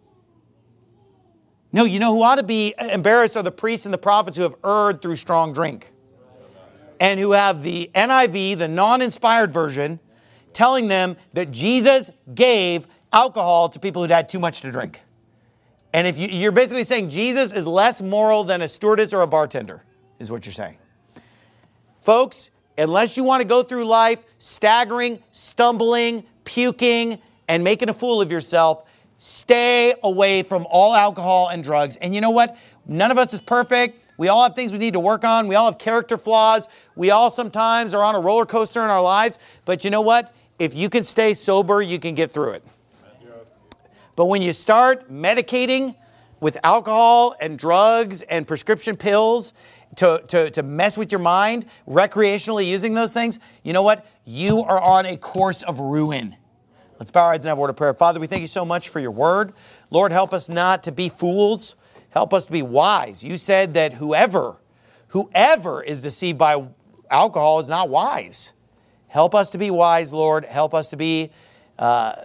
No, you know who ought to be embarrassed are the priests and the prophets who have erred through strong drink. And who have the N I V, the non-inspired version, telling them that Jesus gave alcohol to people who'd had too much to drink. And if you, you're basically saying Jesus is less moral than a stewardess or a bartender, is what you're saying. Folks, unless you want to go through life staggering, stumbling, puking, and making a fool of yourself, stay away from all alcohol and drugs. And you know what? None of us is perfect. We all have things we need to work on. We all have character flaws. We all sometimes are on a roller coaster in our lives. But you know what? If you can stay sober, you can get through it. But when you start medicating with alcohol and drugs and prescription pills to, to, to mess with your mind, recreationally using those things, you know what? You are on a course of ruin. Let's bow our heads and have a word of prayer. Father, we thank you so much for your word. Lord, help us not to be fools. Help us to be wise. You said that whoever, whoever is deceived by alcohol is not wise. Help us to be wise, Lord. Help us to be uh,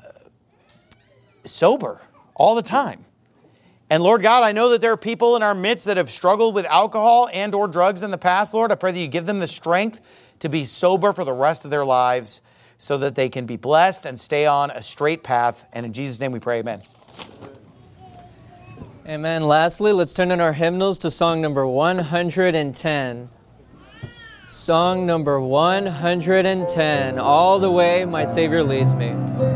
sober all the time. And Lord God, I know that there are people in our midst that have struggled with alcohol and or drugs in the past, Lord. I pray that you give them the strength to be sober for the rest of their lives so that they can be blessed and stay on a straight path. And in Jesus' name we pray, amen. Amen. Lastly, let's turn in our hymnals to song number one hundred ten. Song number one hundred ten, All the Way My Savior Leads Me.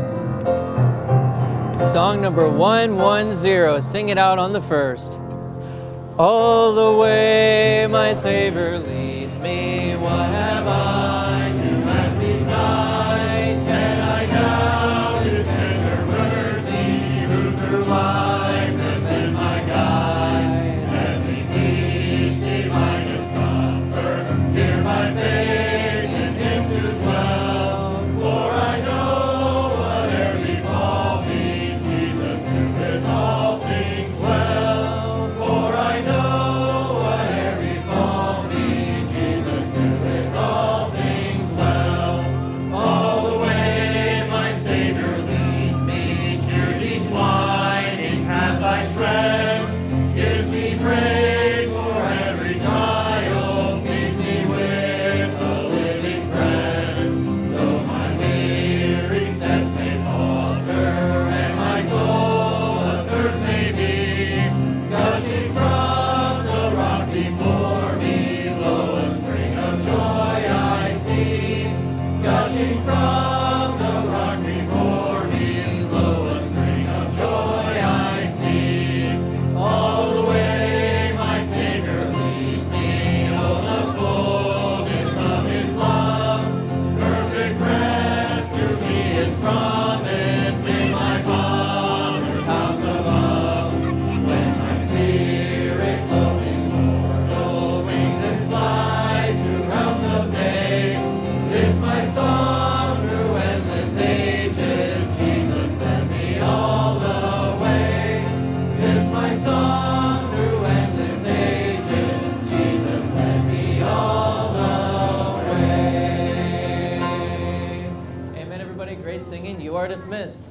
Song number one ten, sing it out on the first. All the way my Savior leads me, what have I to ask besides? Can I doubt His tender mercy, who through life has been my guide? Heavenly peace, divinest comfort, here by faith in Him to dwell. For I know whate'er befall me, Jesus doeth all things well. For I know whate'er befall me, Jesus doeth all things well. All the way my Savior leads me, cheers each winding path I tread, gives me praise for every trial. You are dismissed.